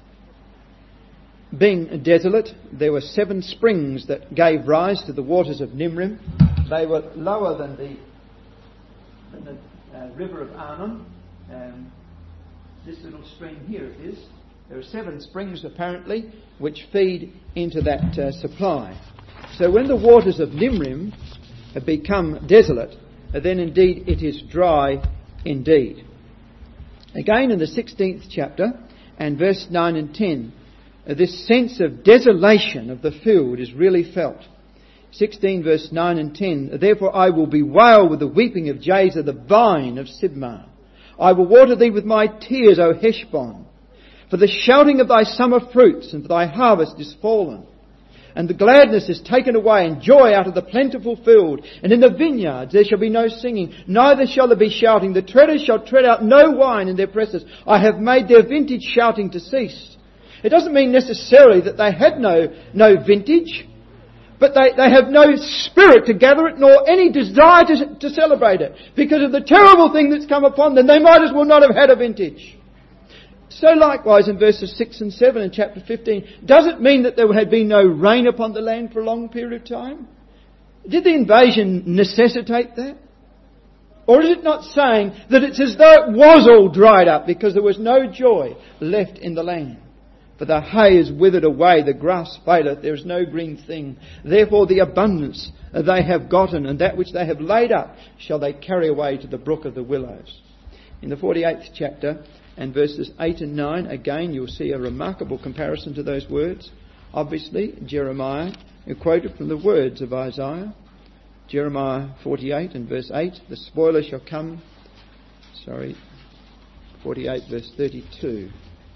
being desolate. There were seven springs that gave rise to the waters of Nimrim. They were lower than the, than the uh, river of Arnon. Um, this little stream here it is. There are seven springs apparently which feed into that uh, supply. So when the waters of Nimrim have become desolate, then indeed it is dry indeed. Again in the sixteenth chapter and verse nine and ten, this sense of desolation of the field is really felt. sixteen verse nine and ten, therefore I will bewail with the weeping of Jazer, the vine of Sibmah. I will water thee with my tears, O Heshbon. For the shouting of thy summer fruits and for thy harvest is fallen. And the gladness is taken away, and joy out of the plentiful field. And in the vineyards there shall be no singing, neither shall there be shouting. The treaders shall tread out no wine in their presses. I have made their vintage shouting to cease. It doesn't mean necessarily that they had no, no vintage, but they, they have no spirit to gather it, nor any desire to, to celebrate it. Because of the terrible thing that's come upon them, they might as well not have had a vintage. So likewise in verses six and seven in chapter fifteen, does it mean that there had been no rain upon the land for a long period of time? Did the invasion necessitate that? Or is it not saying that it's as though it was all dried up because there was no joy left in the land? For the hay is withered away, the grass faileth, there is no green thing. Therefore the abundance they have gotten, and that which they have laid up, shall they carry away to the brook of the willows. In the forty-eighth chapter and verses eight and nine, again you'll see a remarkable comparison to those words. Obviously, Jeremiah quoted from the words of Isaiah. Jeremiah forty-eight and verse eight, the spoiler shall come, sorry, forty-eight verse thirty-two.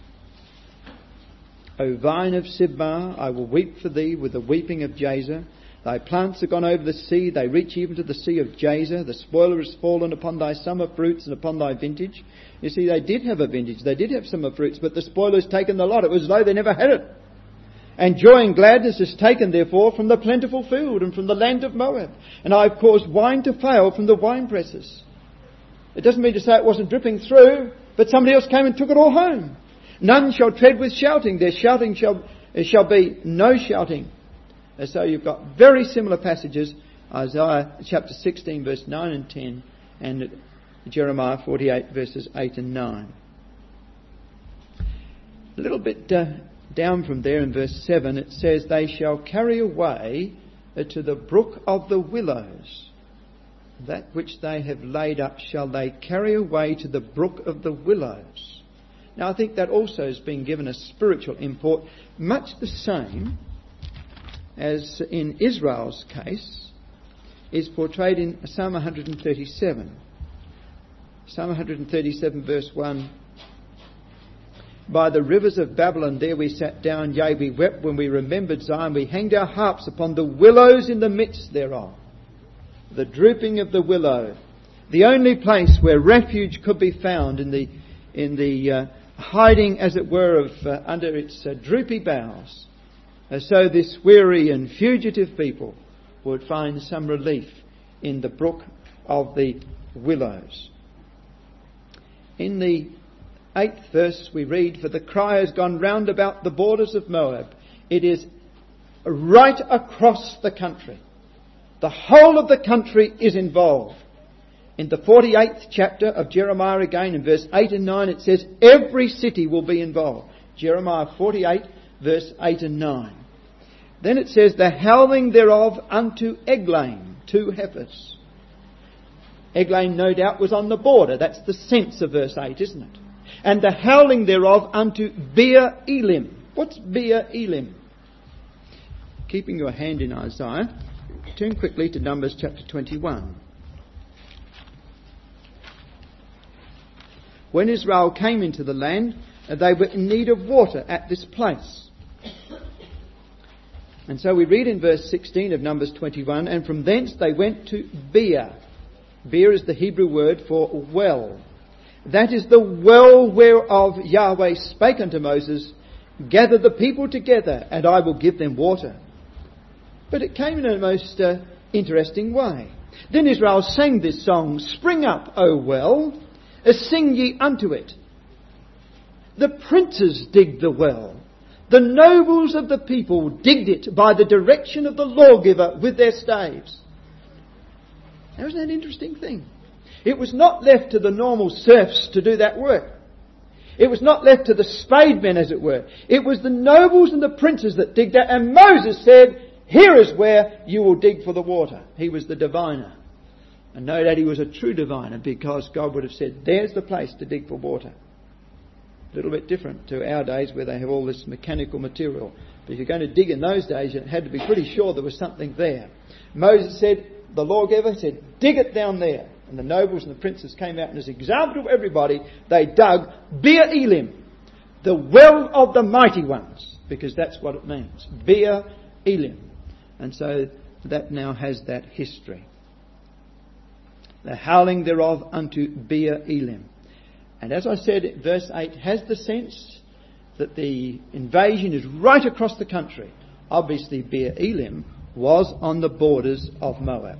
O vine of Sibmah, I will weep for thee with the weeping of Jazer. Thy plants are gone over the sea, they reach even to the sea of Jazer. The spoiler is fallen upon thy summer fruits and upon thy vintage. You see, they did have a vintage, they did have summer fruits, but the spoiler has taken the lot. It was as though they never had it. And joy and gladness is taken, therefore, from the plentiful field and from the land of Moab. And I have caused wine to fail from the wine presses. It doesn't mean to say it wasn't dripping through, but somebody else came and took it all home. None shall tread with shouting. Their shouting shall, there shall be no shouting. And so you've got very similar passages, Isaiah chapter sixteen verse nine and ten, and Jeremiah forty-eight verses eight and nine. A little bit uh, down from there in verse seven it says, they shall carry away uh, to the brook of the willows. That which they have laid up shall they carry away to the brook of the willows. Now I think that also has been given a spiritual import, much the same as in Israel's case is portrayed in Psalm one thirty-seven. Psalm one thirty-seven verse one. By the rivers of Babylon there we sat down, yea, we wept when we remembered Zion. We hanged our harps upon the willows in the midst thereof. The drooping of the willow, the only place where refuge could be found in the in the uh, hiding, as it were, of uh, under its uh, droopy boughs. Uh, so this weary and fugitive people would find some relief in the brook of the willows. In the eighth verse we read, "For the cry has gone round about the borders of Moab." It is right across the country. The whole of the country is involved. In the forty-eighth chapter of Jeremiah again, in verse eight and nine, it says every city will be involved. Jeremiah forty-eight, verse eight and nine. Then it says, "The howling thereof unto Eglaim," two heifers. Eglaim no doubt was on the border. That's the sense of verse eight, isn't it? "And the howling thereof unto Beer Elim." What's Beer Elim? Keeping your hand in Isaiah, turn quickly to Numbers chapter twenty-one. When Israel came into the land, they were in need of water at this place. And so we read in verse sixteen of Numbers twenty-one, "And from thence they went to Beer." Beer is the Hebrew word for well. "That is the well whereof Yahweh spake unto Moses, Gather the people together, and I will give them water." But it came in a most uh, interesting way. "Then Israel sang this song, Spring up, O well, sing ye unto it. The princes digged the well. The nobles of the people digged it by the direction of the lawgiver with their staves." Now, isn't that an interesting thing? It was not left to the normal serfs to do that work. It was not left to the spademen, as it were. It was the nobles and the princes that digged that. And Moses said, "Here is where you will dig for the water." He was the diviner. And no doubt he was a true diviner, because God would have said, "There's the place to dig for water." A little bit different to our days where they have all this mechanical material. But if you're going to dig in those days, you had to be pretty sure there was something there. Moses said, the lawgiver said, "Dig it down there." And the nobles and the princes came out, and as an example to everybody, they dug Beer Elim, the well of the mighty ones, because that's what it means. Beer Elim. And so that now has that history. "The howling thereof unto Beer Elim." And as I said, verse eight has the sense that the invasion is right across the country. Obviously, Beer Elim was on the borders of Moab.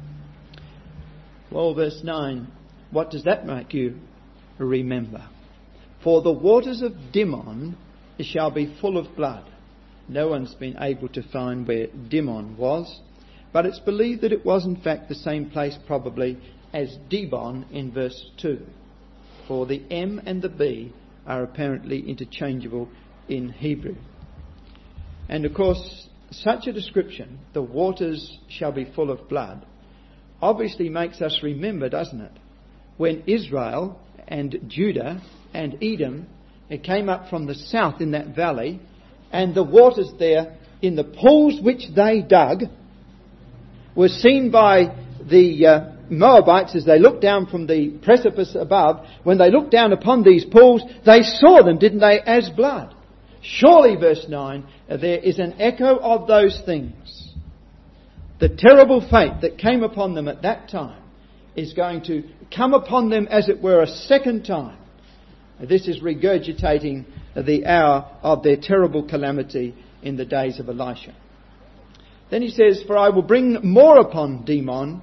Well, verse nine, what does that make you remember? "For the waters of Dimon shall be full of blood." No one's been able to find where Dimon was, but it's believed that it was in fact the same place probably as Dibon in verse two. For the M and the B are apparently interchangeable in Hebrew. And of course, such a description, "the waters shall be full of blood," obviously makes us remember, doesn't it, when Israel and Judah and Edom came up from the south in that valley, and the waters there in the pools which they dug were seen by the uh, Moabites as they looked down from the precipice above. When they looked down upon these pools, they saw them, didn't they, as blood. Surely, verse nine, there is an echo of those things. The terrible fate that came upon them at that time is going to come upon them, as it were, a second time. This is regurgitating the hour of their terrible calamity in the days of Elisha. Then he says, "For I will bring more upon Dimon,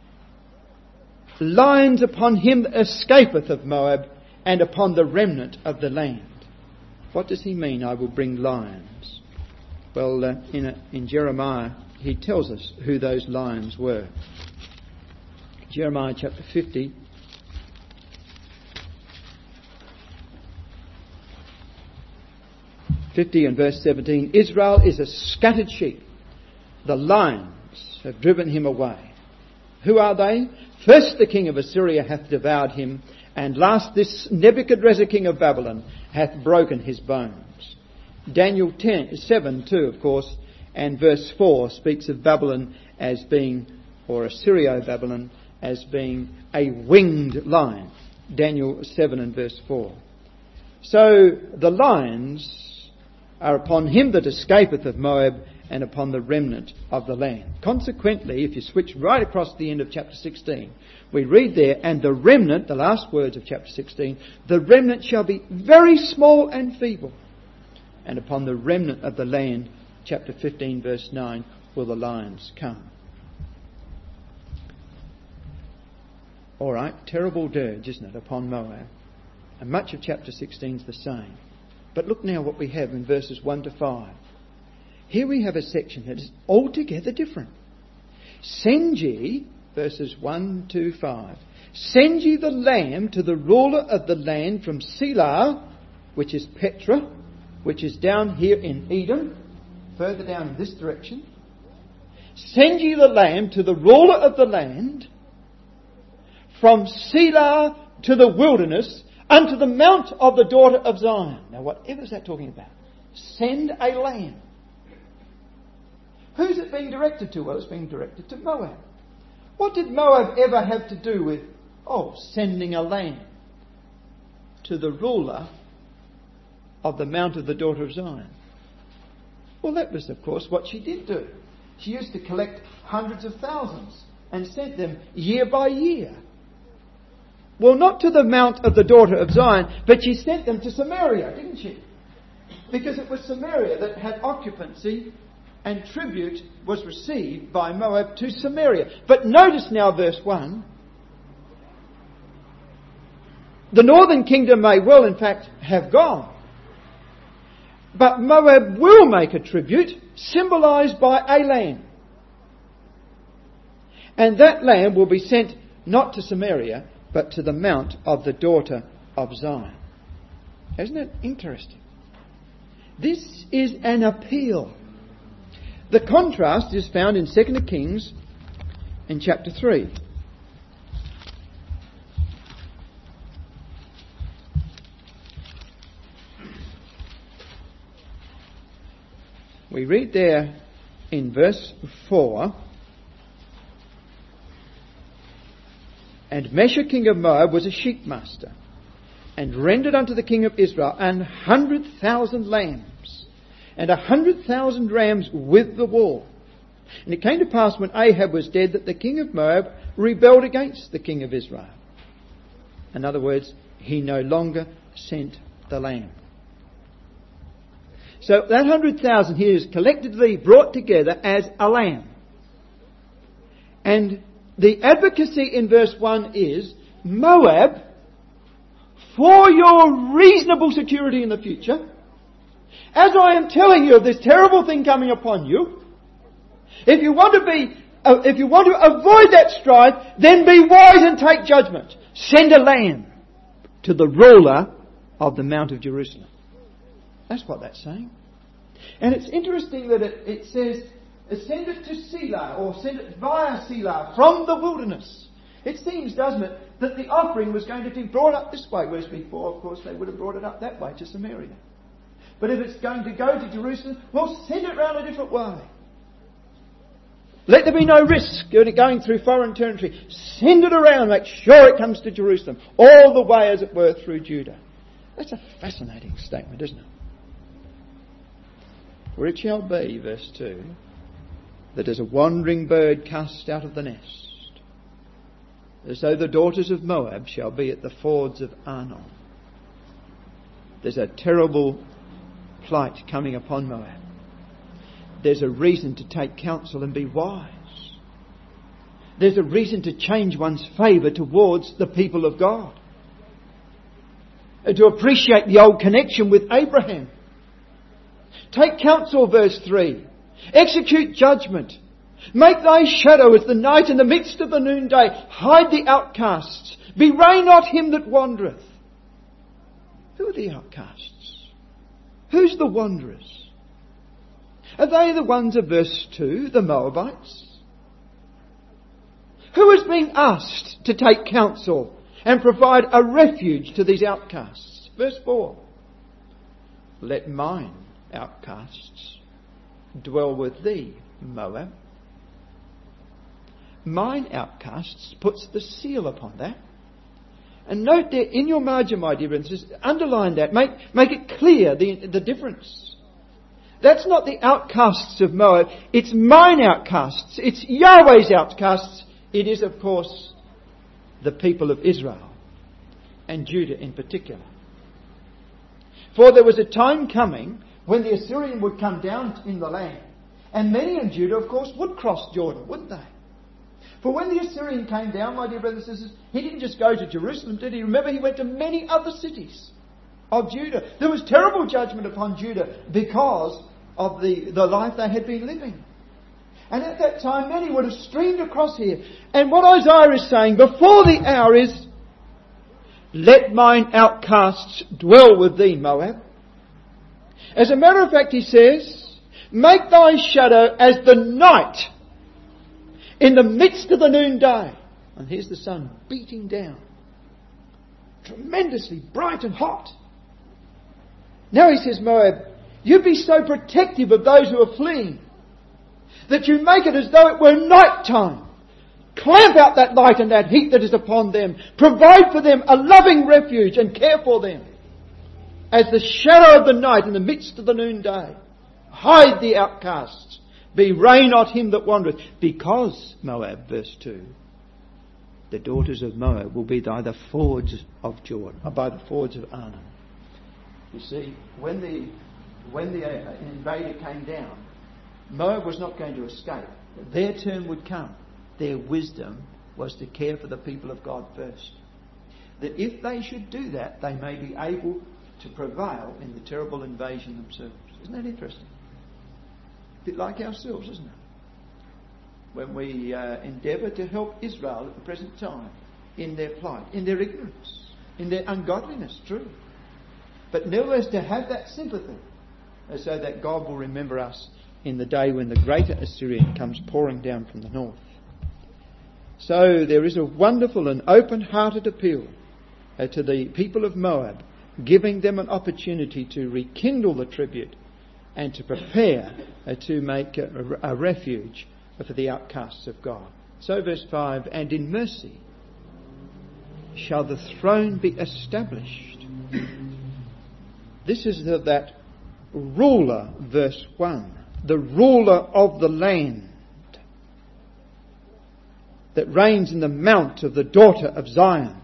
lions upon him that escapeth of Moab, and upon the remnant of the land." What does he mean, "I will bring lions"? Well, uh, in, a, in Jeremiah, he tells us who those lions were. Jeremiah chapter fifty. fifty and verse seventeen. "Israel is a scattered sheep. The lions have driven him away." Who are they? "First the king of Assyria hath devoured him, and last this Nebuchadrezzar king of Babylon hath broken his bones." Daniel ten, seven too, of course, and verse four speaks of Babylon as being, or Assyrio-Babylon, as being a winged lion. Daniel seven and verse four. So the lions are upon him that escapeth of Moab, and upon the remnant of the land. Consequently, if you switch right across the end of chapter sixteen, we read there, "And the remnant," the last words of chapter sixteen, "the remnant shall be very small and feeble. And upon the remnant of the land," chapter fifteen verse nine, "will the lions come." All right, terrible dirge, isn't it, upon Moab. And much of chapter sixteen is the same. But look now what we have in verses one to five. Here we have a section that is altogether different. Send ye, verses one to five, send ye the lamb to the ruler of the land from Selah, which is Petra, which is down here in Edom, further down in this direction. Send ye the lamb to the ruler of the land from Selah to the wilderness unto the mount of the daughter of Zion. Now whatever is that talking about? Send a lamb. Who's it being directed to? Well, it's being directed to Moab. What did Moab ever have to do with, oh, sending a lamb to the ruler of the mount of the daughter of Zion? Well, that was, of course, what she did do. She used to collect hundreds of thousands and sent them year by year. Well, not to the mount of the daughter of Zion, but she sent them to Samaria, didn't she? Because it was Samaria that had occupancy and tribute was received by Moab to Samaria. But notice now verse one. The northern kingdom may well, in fact, have gone. But Moab will make a tribute, symbolised by a lamb. And that lamb will be sent not to Samaria, but to the mount of the daughter of Zion. Isn't it interesting? This is an appeal. The contrast is found in Second Kings in chapter three. We read there in verse four, and Mesha king of Moab was a sheep master, and rendered unto the king of Israel an hundred thousand lambs, and a hundred thousand rams with the wool. And it came to pass when Ahab was dead that the king of Moab rebelled against the king of Israel. In other words, he no longer sent the lamb. So that hundred thousand here is collectively brought together as a lamb. And the advocacy in verse one is, Moab, for your reasonable security in the future, as I am telling you of this terrible thing coming upon you, if you want to be, uh, if you want to avoid that strife, then be wise and take judgment. Send a lamb to the ruler of the Mount of Jerusalem. That's what that's saying. And it's interesting that it, it says, send it to Selah, or send it via Selah, from the wilderness. It seems, doesn't it, that the offering was going to be brought up this way, whereas before, of course, they would have brought it up that way to Samaria. But if it's going to go to Jerusalem, well, send it round a different way. Let there be no risk of it going through foreign territory. Send it around, make sure it comes to Jerusalem, all the way, as it were, through Judah. That's a fascinating statement, isn't it? For it shall be, verse two, that as a wandering bird cast out of the nest, so the daughters of Moab shall be at the fords of Arnon. There's a terrible plight coming upon Moab. There's a reason to take counsel and be wise. There's a reason to change one's favour towards the people of God. And to appreciate the old connection with Abraham. Take counsel, verse three. Execute judgment. Make thy shadow as the night in the midst of the noonday. Hide the outcasts. Bewray not him that wandereth. Who are the outcasts? Who's the wanderers? Are they the ones of verse two, the Moabites? Who is being asked to take counsel and provide a refuge to these outcasts? Verse four. Let mine outcasts dwell with thee, Moab. Mine outcasts puts the seal upon that. And note there in your margin, my dear brothers, just underline that. Make, make it clear the, the difference. That's not the outcasts of Moab. It's mine outcasts. It's Yahweh's outcasts. It is, of course, the people of Israel and Judah in particular. For there was a time coming when the Assyrian would come down in the land. And many in Judah, of course, would cross Jordan, wouldn't they? For when the Assyrian came down, my dear brothers and sisters, he didn't just go to Jerusalem, did he? Remember, he went to many other cities of Judah. There was terrible judgment upon Judah because of the, the life they had been living. And at that time, many would have streamed across here. And what Isaiah is saying before the hour is, let mine outcasts dwell with thee, Moab. As a matter of fact, he says, make thy shadow as the night in the midst of the noonday. And here's the sun beating down, tremendously bright and hot. Now he says, Moab, you be so protective of those who are fleeing that you make it as though it were night time. Clamp out that light and that heat that is upon them. Provide for them a loving refuge and care for them as the shadow of the night in the midst of the noonday. Hide the outcasts. Bewray not him that wandereth. Because, Moab, verse two, the daughters of Moab will be by the fords of Jordan, or by the fords of Arnon. You see, when the when the invader came down, Moab was not going to escape. Their turn would come. Their wisdom was to care for the people of God first. That if they should do that, they may be able to prevail in the terrible invasion themselves. Isn't that interesting? A bit like ourselves, isn't it? When we uh, endeavour to help Israel at the present time in their plight, in their ignorance, in their ungodliness, true. But nevertheless to have that sympathy, so that God will remember us in the day when the greater Assyrian comes pouring down from the north. So there is a wonderful and open-hearted appeal uh, to the people of Moab, giving them an opportunity to rekindle the tribute and to prepare uh, to make a, a refuge for the outcasts of God. So verse five, and in mercy shall the throne be established. This is the, that ruler, verse one, the ruler of the land that reigns in the mount of the daughter of Zion.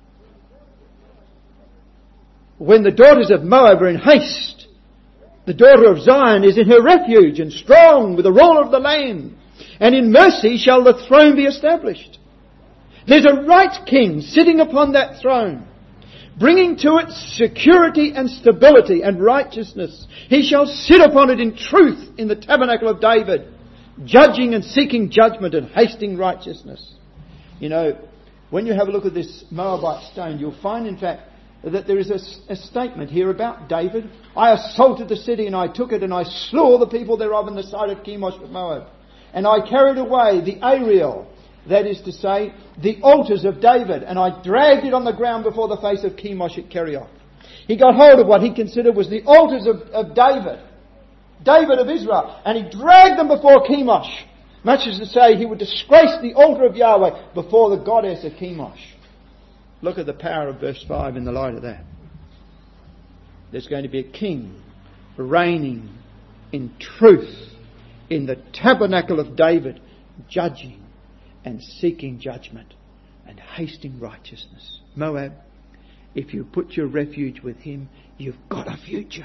When the daughters of Moab are in haste, the daughter of Zion is in her refuge and strong with the ruler of the land. And in mercy shall the throne be established. There's a right king sitting upon that throne, bringing to it security and stability and righteousness. He shall sit upon it in truth in the tabernacle of David, judging and seeking judgment and hasting righteousness. You know, when you have a look at this Moabite stone, you'll find in fact that there is a, a statement here about David. I assaulted the city and I took it and I slew all the people thereof in the sight of Chemosh of Moab. And I carried away the Ariel, that is to say, the altars of David, and I dragged it on the ground before the face of Chemosh at Kerioth. He got hold of what he considered was the altars of, of David, David of Israel, and he dragged them before Chemosh, much as to say he would disgrace the altar of Yahweh before the goddess of Chemosh. Look at the power of verse five in the light of that. There's going to be a king reigning in truth in the tabernacle of David, judging and seeking judgment and hasting righteousness. Moab, if you put your refuge with him, you've got a future.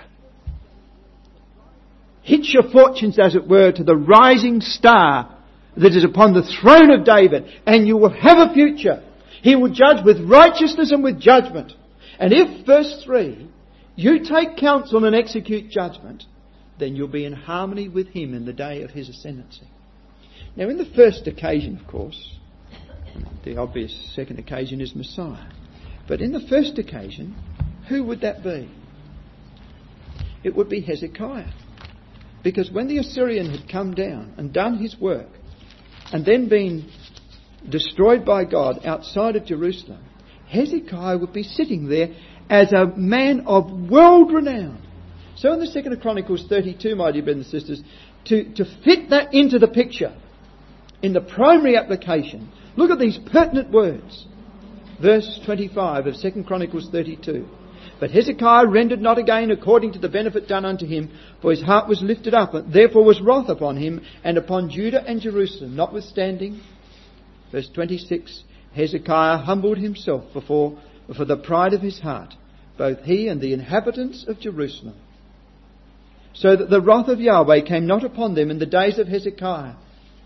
Hitch your fortunes, as it were, to the rising star that is upon the throne of David, and you will have a future. He will judge with righteousness and with judgment. And if, verse three, you take counsel and execute judgment, then you'll be in harmony with him in the day of his ascendancy. Now, in the first occasion, of course, the obvious second occasion is Messiah. But in the first occasion, who would that be? It would be Hezekiah. Because when the Assyrian had come down and done his work, and then been destroyed by God outside of Jerusalem, Hezekiah would be sitting there as a man of world renown. So in the second of Chronicles thirty-two, my dear brothers and sisters, to, to fit that into the picture, in the primary application, look at these pertinent words. Verse twenty-five of second Chronicles thirty-two. But Hezekiah rendered not again according to the benefit done unto him, for his heart was lifted up, and therefore was wrath upon him and upon Judah and Jerusalem. Notwithstanding, verse twenty-six, Hezekiah humbled himself before for the pride of his heart, both he and the inhabitants of Jerusalem, so that the wrath of Yahweh came not upon them in the days of Hezekiah.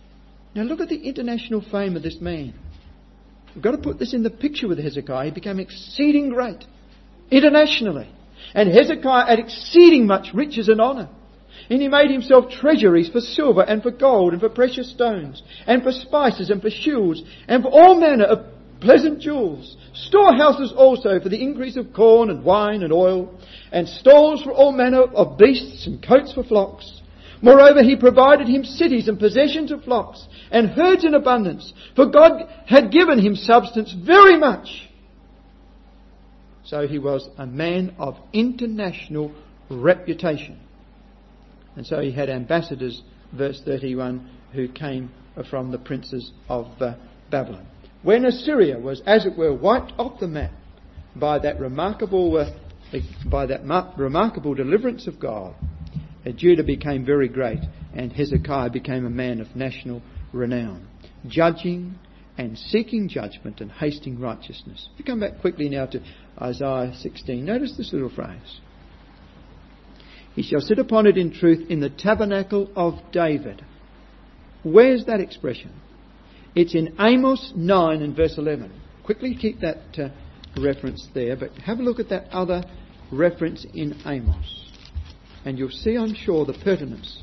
Now look at the international fame of this man. We've got to put this in the picture with Hezekiah. He became exceeding great internationally. And Hezekiah had exceeding much riches and honour. And he made himself treasuries for silver and for gold and for precious stones and for spices and for shields and for all manner of pleasant jewels. Storehouses also for the increase of corn and wine and oil, and stalls for all manner of beasts and coats for flocks. Moreover, he provided him cities and possessions of flocks and herds in abundance, for God had given him substance very much. So he was a man of international reputation. And so he had ambassadors, verse thirty-one, who came from the princes of uh, Babylon. When Assyria was, as it were, wiped off the map by that remarkable, uh, by that mar- remarkable deliverance of God, uh, Judah became very great, and Hezekiah became a man of national renown, judging and seeking judgment and hasting righteousness. If you come back quickly now to Isaiah sixteen, notice this little phrase. He shall sit upon it in truth in the tabernacle of David. Where's that expression? It's in Amos nine and verse eleven. Quickly keep that uh, reference there, but have a look at that other reference in Amos. And you'll see, I'm sure, the pertinence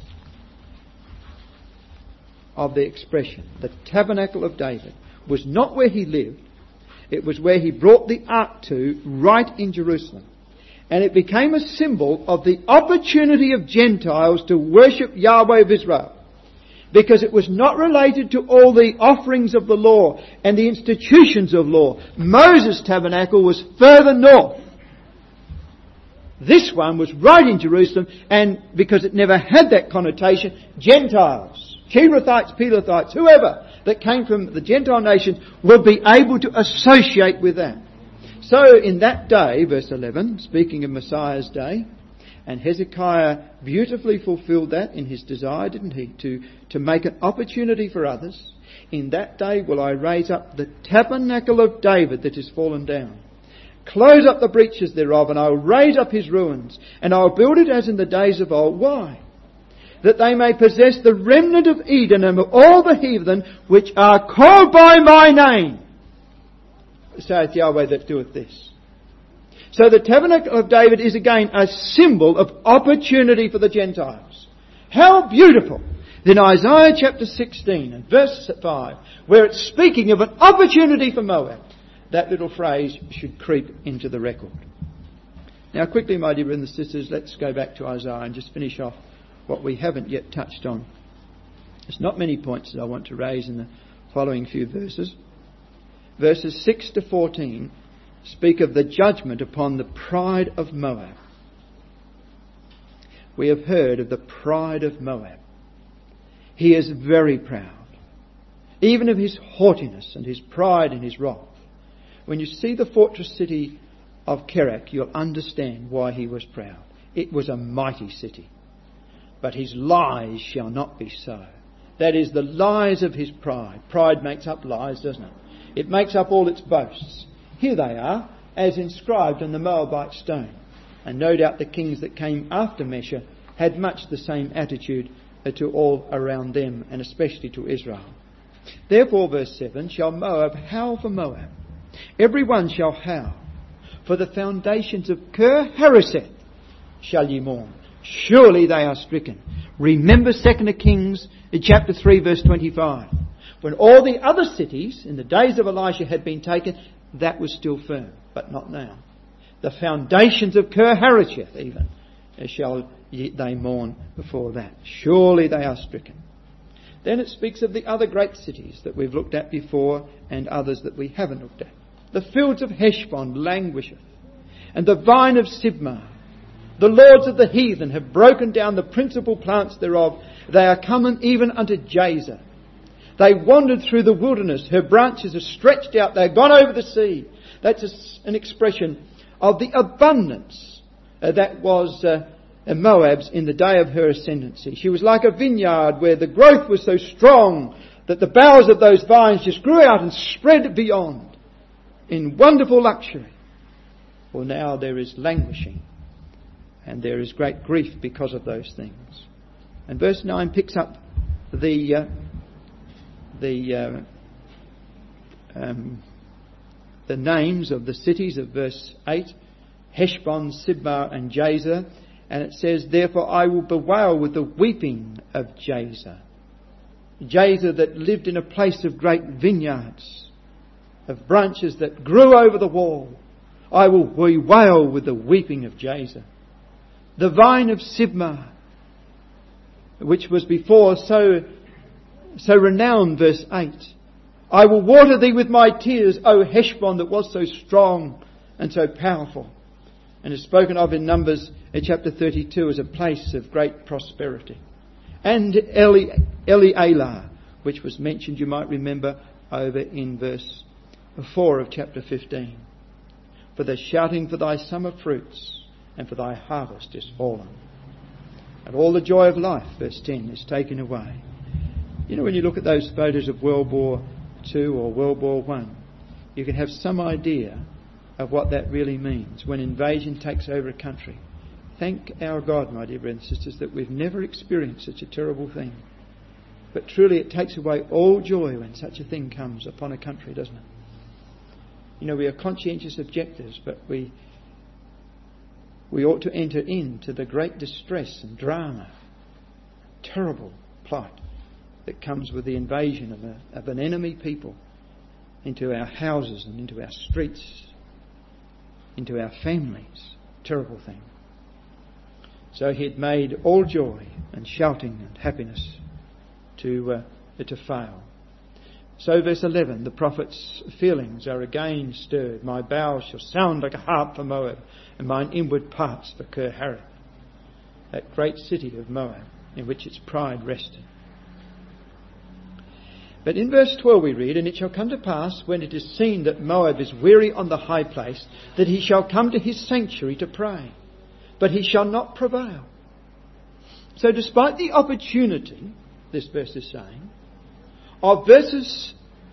of the expression. The tabernacle of David was not where he lived. It was where he brought the ark to, right in Jerusalem. And it became a symbol of the opportunity of Gentiles to worship Yahweh of Israel. Because it was not related to all the offerings of the law and the institutions of law. Moses' tabernacle was further north. This one was right in Jerusalem, and because it never had that connotation, Gentiles, Cherethites, Pelethites, whoever that came from the Gentile nations will be able to associate with that. So in that day, verse eleven, speaking of Messiah's day, and Hezekiah beautifully fulfilled that in his desire, didn't he, to, to make an opportunity for others. In that day will I raise up the tabernacle of David that is fallen down, close up the breaches thereof, and I will raise up his ruins, and I will build it as in the days of old. Why? That they may possess the remnant of Eden and of all the heathen which are called by my name, saith Yahweh that doeth this. So the tabernacle of David is again a symbol of opportunity for the Gentiles. How beautiful! Then Isaiah chapter sixteen and verse five, where it's speaking of an opportunity for Moab, that little phrase should creep into the record. Now quickly, my dear brothers and sisters, let's go back to Isaiah and just finish off what we haven't yet touched on. There's not many points that I want to raise in the following few verses. Verses six to fourteen speak of the judgment upon the pride of Moab. We have heard of the pride of Moab. He is very proud, even of his haughtiness and his pride and his wrath. When you see the fortress city of Kerak, you'll understand why he was proud. It was a mighty city. But his lies shall not be so. That is, the lies of his pride. Pride makes up lies, doesn't it? It makes up all its boasts. Here they are, as inscribed on the Moabite stone. And no doubt the kings that came after Mesha had much the same attitude to all around them, and especially to Israel. Therefore, verse seven, shall Moab howl for Moab. Every one shall howl. For the foundations of Kir Hareseth shall ye mourn. Surely they are stricken. Remember Second Kings chapter three verse twenty-five. When all the other cities in the days of Elisha had been taken, that was still firm, but not now. The foundations of Kir Hareseth even shall they mourn before that. Surely they are stricken. Then it speaks of the other great cities that we've looked at before and others that we haven't looked at. The fields of Heshbon languisheth, and the vine of Sibmah. The lords of the heathen have broken down the principal plants thereof. They are come even unto Jazer. They wandered through the wilderness. Her branches are stretched out. They've gone over the sea. That's a, an expression of the abundance uh, that was uh, Moab's in the day of her ascendancy. She was like a vineyard where the growth was so strong that the boughs of those vines just grew out and spread beyond in wonderful luxury. Well, now there is languishing, and there is great grief because of those things. And verse nine picks up the uh, the uh, um, the names of the cities of verse eight, Heshbon, Sibmah and Jazer, and it says, therefore I will bewail with the weeping of Jazer. Jazer that lived in a place of great vineyards, of branches that grew over the wall. I will bewail with the weeping of Jazer. The vine of Sibmah, which was before so, so renowned, verse eight. I will water thee with my tears, O Heshbon, that was so strong and so powerful, and is spoken of in Numbers in chapter thirty-two as a place of great prosperity. And Eli, Eli'elah, which was mentioned, you might remember, over in verse four of chapter fifteen. For the shouting for thy summer fruits and for thy harvest is fallen. And all the joy of life, verse ten, is taken away. You know, when you look at those photos of World War Two or World War One, you can have some idea of what that really means when invasion takes over a country. Thank our God, my dear brothers and sisters, that we've never experienced such a terrible thing. But truly it takes away all joy when such a thing comes upon a country, doesn't it? You know, we are conscientious objectors, but we we ought to enter into the great distress and drama, terrible plight that comes with the invasion of, a, of an enemy people into our houses and into our streets, into our families. Terrible thing. So he had made all joy and shouting and happiness to uh, to fail. So verse eleven, the prophet's feelings are again stirred. My bowels shall sound like a harp for Moab, and mine inward parts for Kir Haresh, that great city of Moab, in which its pride rested. But in verse twelve we read, and it shall come to pass, when it is seen that Moab is weary on the high place, that he shall come to his sanctuary to pray, but he shall not prevail. So despite the opportunity, this verse is saying, of verses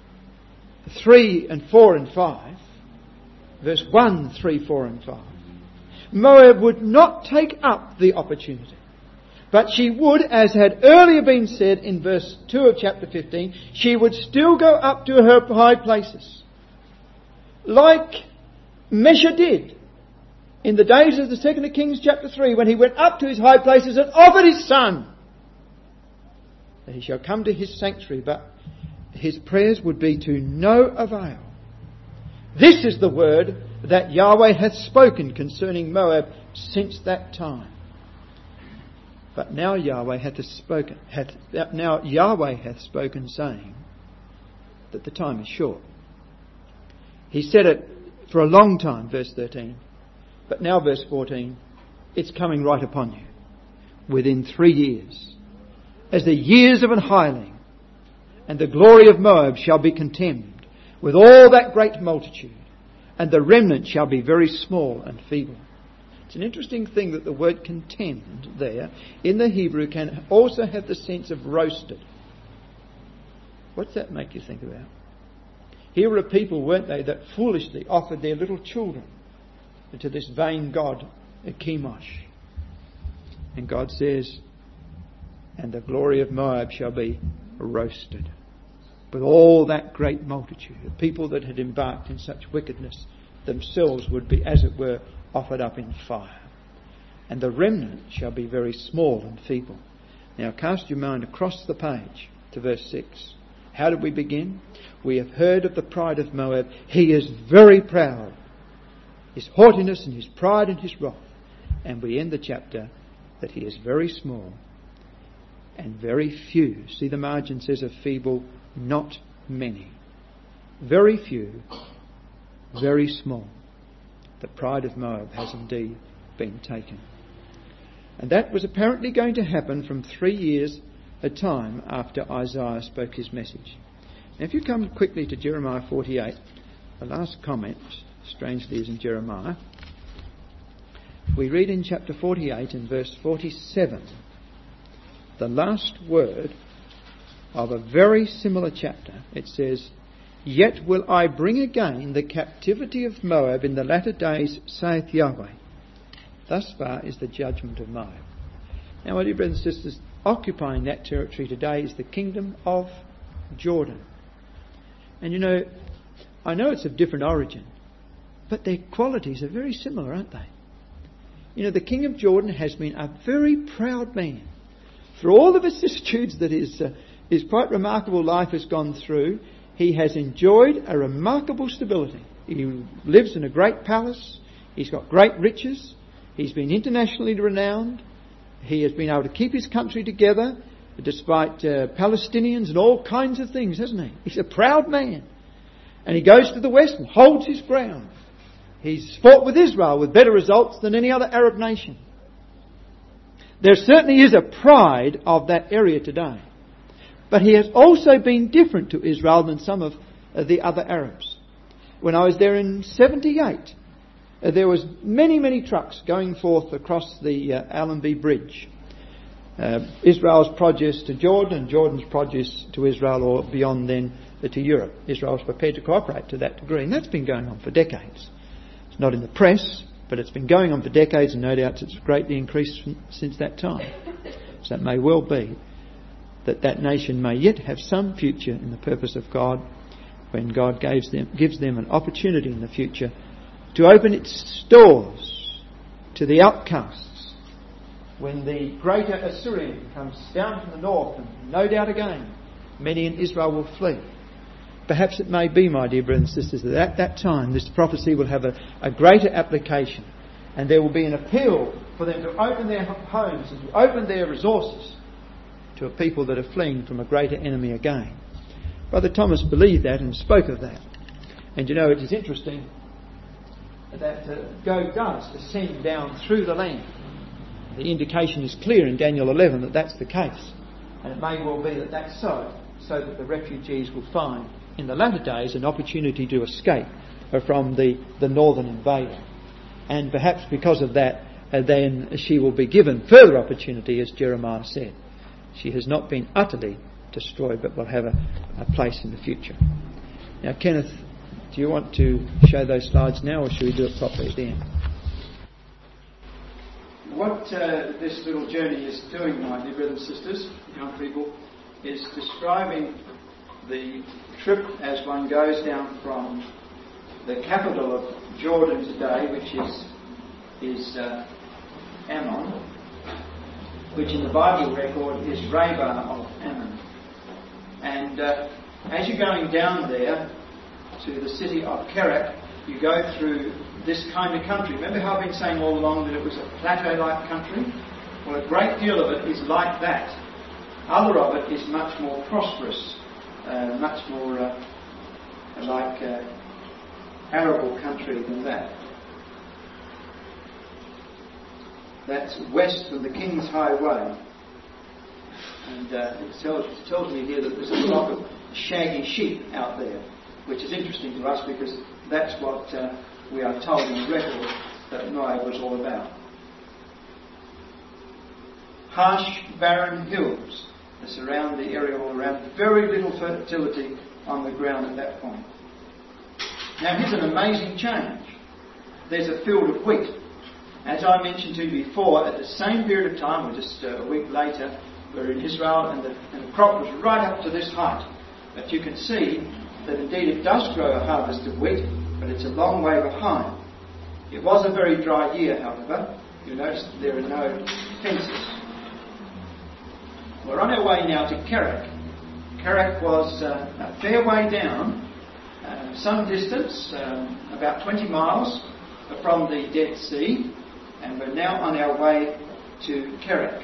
three and four and five, verse one, three, four and five, Moab would not take up the opportunity. But she would, as had earlier been said in verse two of chapter fifteen, she would still go up to her high places. Like Mesha did in the days of the second of Kings chapter three, when he went up to his high places and offered his son, that he shall come to his sanctuary, but his prayers would be to no avail. This is the word that Yahweh hath spoken concerning Moab since that time. But now Yahweh hath spoken, hath, now Yahweh hath spoken, saying that the time is short. He said it for a long time, verse thirteen. But now, verse fourteen, it's coming right upon you within three years. As the years of an hireling, and the glory of Moab shall be contemned with all that great multitude, and the remnant shall be very small and feeble. It's an interesting thing that the word contemned there in the Hebrew can also have the sense of roasted. What's that make you think about? Here were people, weren't they, that foolishly offered their little children to this vain god, Chemosh. And God says, and the glory of Moab shall be roasted. With all that great multitude of people that had embarked in such wickedness themselves would be, as it were, offered up in fire. And the remnant shall be very small and feeble. Now cast your mind across the page to verse six. How did we begin? We have heard of the pride of Moab. He is very proud. His haughtiness and his pride and his wrath. And we end the chapter that he is very small and very few. See, the margin says of feeble, not many. Very few, very small. The pride of Moab has indeed been taken. And that was apparently going to happen from three years a time after Isaiah spoke his message. Now if you come quickly to Jeremiah forty-eight, the last comment, strangely, is in Jeremiah. We read in chapter forty-eight and verse forty-seven, the last word of a very similar chapter. It says, Yet will I bring again the captivity of Moab in the latter days, saith Yahweh. Thus far is the judgment of Moab. Now, my dear brothers and sisters, occupying that territory today is the kingdom of Jordan. And you know, I know it's of different origin, but their qualities are very similar, aren't they? You know, the king of Jordan has been a very proud man. Through all the vicissitudes that his, uh, his quite remarkable life has gone through, he has enjoyed a remarkable stability. He lives in a great palace. He's got great riches. He's been internationally renowned. He has been able to keep his country together despite uh, Palestinians and all kinds of things, hasn't he? He's a proud man. And he goes to the west and holds his ground. He's fought with Israel with better results than any other Arab nation. There certainly is a pride of that area today. But he has also been different to Israel than some of uh, the other Arabs. When I was there in seventy-eight, uh, there was many, many trucks going forth across the uh, Allenby Bridge. Uh, Israel's produce to Jordan and Jordan's produce to Israel, or beyond then uh, to Europe. Israel's prepared to cooperate to that degree. And that's been going on for decades. It's not in the press, but it's been going on for decades, and no doubt it's greatly increased from, since that time. So it may well be that that nation may yet have some future in the purpose of God, when God gives them, gives them an opportunity in the future to open its doors to the outcasts. When the greater Assyrian comes down from the north, and no doubt again, many in Israel will flee. Perhaps it may be, my dear brothers and sisters, that at that time this prophecy will have a, a greater application, and there will be an appeal for them to open their homes and to open their resources to a people that are fleeing from a greater enemy again. Brother Thomas believed that and spoke of that. And you know, it is interesting that uh, Gog does descend down through the land. The indication is clear in Daniel eleven that that's the case. And it may well be that that's so, so that the refugees will find in the latter days an opportunity to escape from the, the northern invader. And perhaps because of that, uh, then she will be given further opportunity, as Jeremiah said. She has not been utterly destroyed, but will have a, a place in the future. Now, Kenneth, do you want to show those slides now, or should we do it properly at the end? What uh, this little journey is doing, my dear brothers and sisters, young people, is describing the trip as one goes down from the capital of Jordan today, which is is uh, Ammon, which in the Bible record is Rabbah of Ammon. And uh, as you're going down there to the city of Kerak, you go through this kind of country. Remember how I've been saying all along that it was a plateau-like country? Well, a great deal of it is like that. Other of it is much more prosperous, uh, much more uh, like uh, arable country than that. That's west of the King's Highway. And uh, it, tells, it tells me here that there's a flock of shaggy sheep out there, which is interesting to us because that's what uh, we are told in the record that Moab was all about. Harsh, barren hills that surround the area all around. Very little fertility on the ground at that point. Now here's an amazing change. There's a field of wheat. As I mentioned to you before, at the same period of time, or just a week later, we're in Israel, and the, and the crop was right up to this height. But you can see that indeed it does grow a harvest of wheat, but it's a long way behind. It was a very dry year, however. You notice that there are no fences. We're on our way now to Kerak. Kerak was uh, a fair way down, uh, some distance, um, about twenty miles from the Dead Sea, and we're now on our way to Kerak.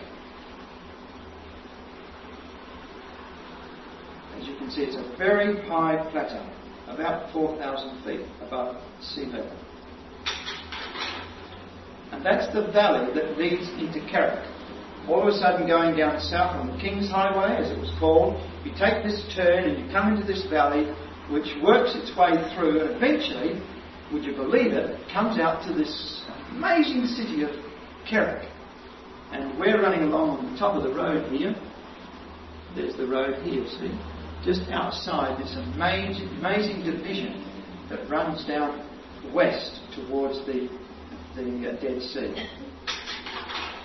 As you can see, it's a very high plateau, about four thousand feet above sea level. And that's the valley that leads into Kerak. All of a sudden, going down south on the King's Highway, as it was called, you take this turn and you come into this valley, which works its way through, and eventually, would you believe it, it comes out to this amazing city of Kerak. And we're running along on the top of the road here. There's the road here, see? Just outside this amazing, amazing division that runs down west towards the, the uh, Dead Sea.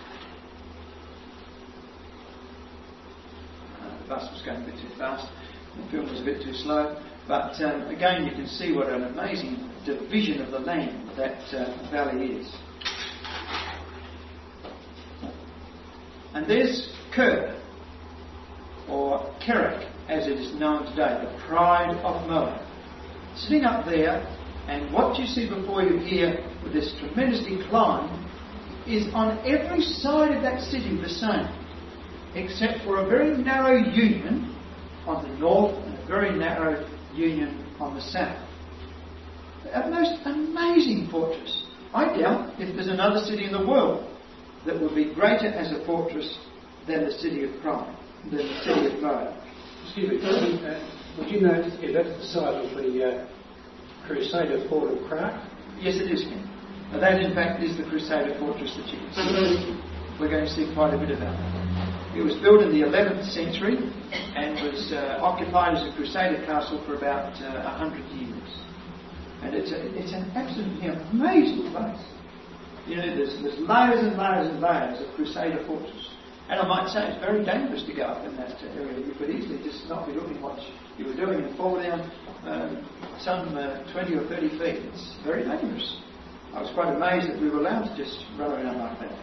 Uh, the bus was going a bit too fast. The film was a bit too slow. But um, again, you can see what an amazing division of the land that uh, valley is. And there's Kir, or Kerek, as it is known today, the pride of Moab. Sitting up there, and what you see before you here with this tremendous decline is on every side of that city the same, except for a very narrow union on the north and a very narrow union on the south. A most amazing fortress. I doubt if there's another city in the world that would be greater as a fortress than the city of Pride, than the city of Moab. Excuse me, uh, would you know if that's the site of the uh, Crusader fort of Crack? Yes, it is, Ken. And that, in fact, is the Crusader fortress that you can see. We're going to see quite a bit about that. It was built in the eleventh century and was uh, occupied as a Crusader castle for about uh, one hundred years. And it's, a, it's an absolutely amazing place. You know, there's, there's layers and layers and layers of Crusader fortress. And I might say it's very dangerous to go up in that area. You could easily just not be looking what you were doing and fall down um, some uh, twenty or thirty feet. It's very dangerous. I was quite amazed that we were allowed to just run around like that.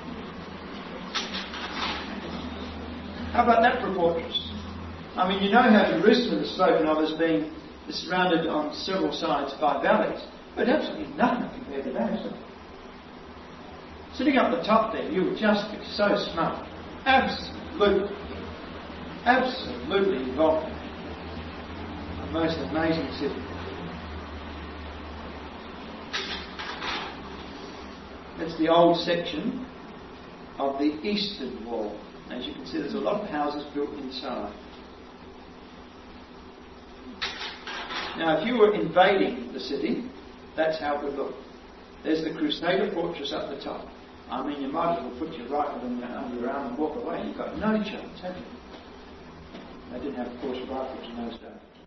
How about that for a fortress? I mean, you know how Jerusalem is spoken of as being surrounded on several sides by valleys, but absolutely nothing compared to that, is it? Sitting up the top there, you would just be so smart. Absolutely, absolutely involved. A most amazing city. That's the old section of the eastern wall. As you can see, there's a lot of houses built inside. Now, if you were invading the city, that's how it would look. There's the Crusader fortress up the top. I mean, you might as well put your rifle in under your arm and walk away. You've got no chance, have you? They didn't have, of course, rifles in those days.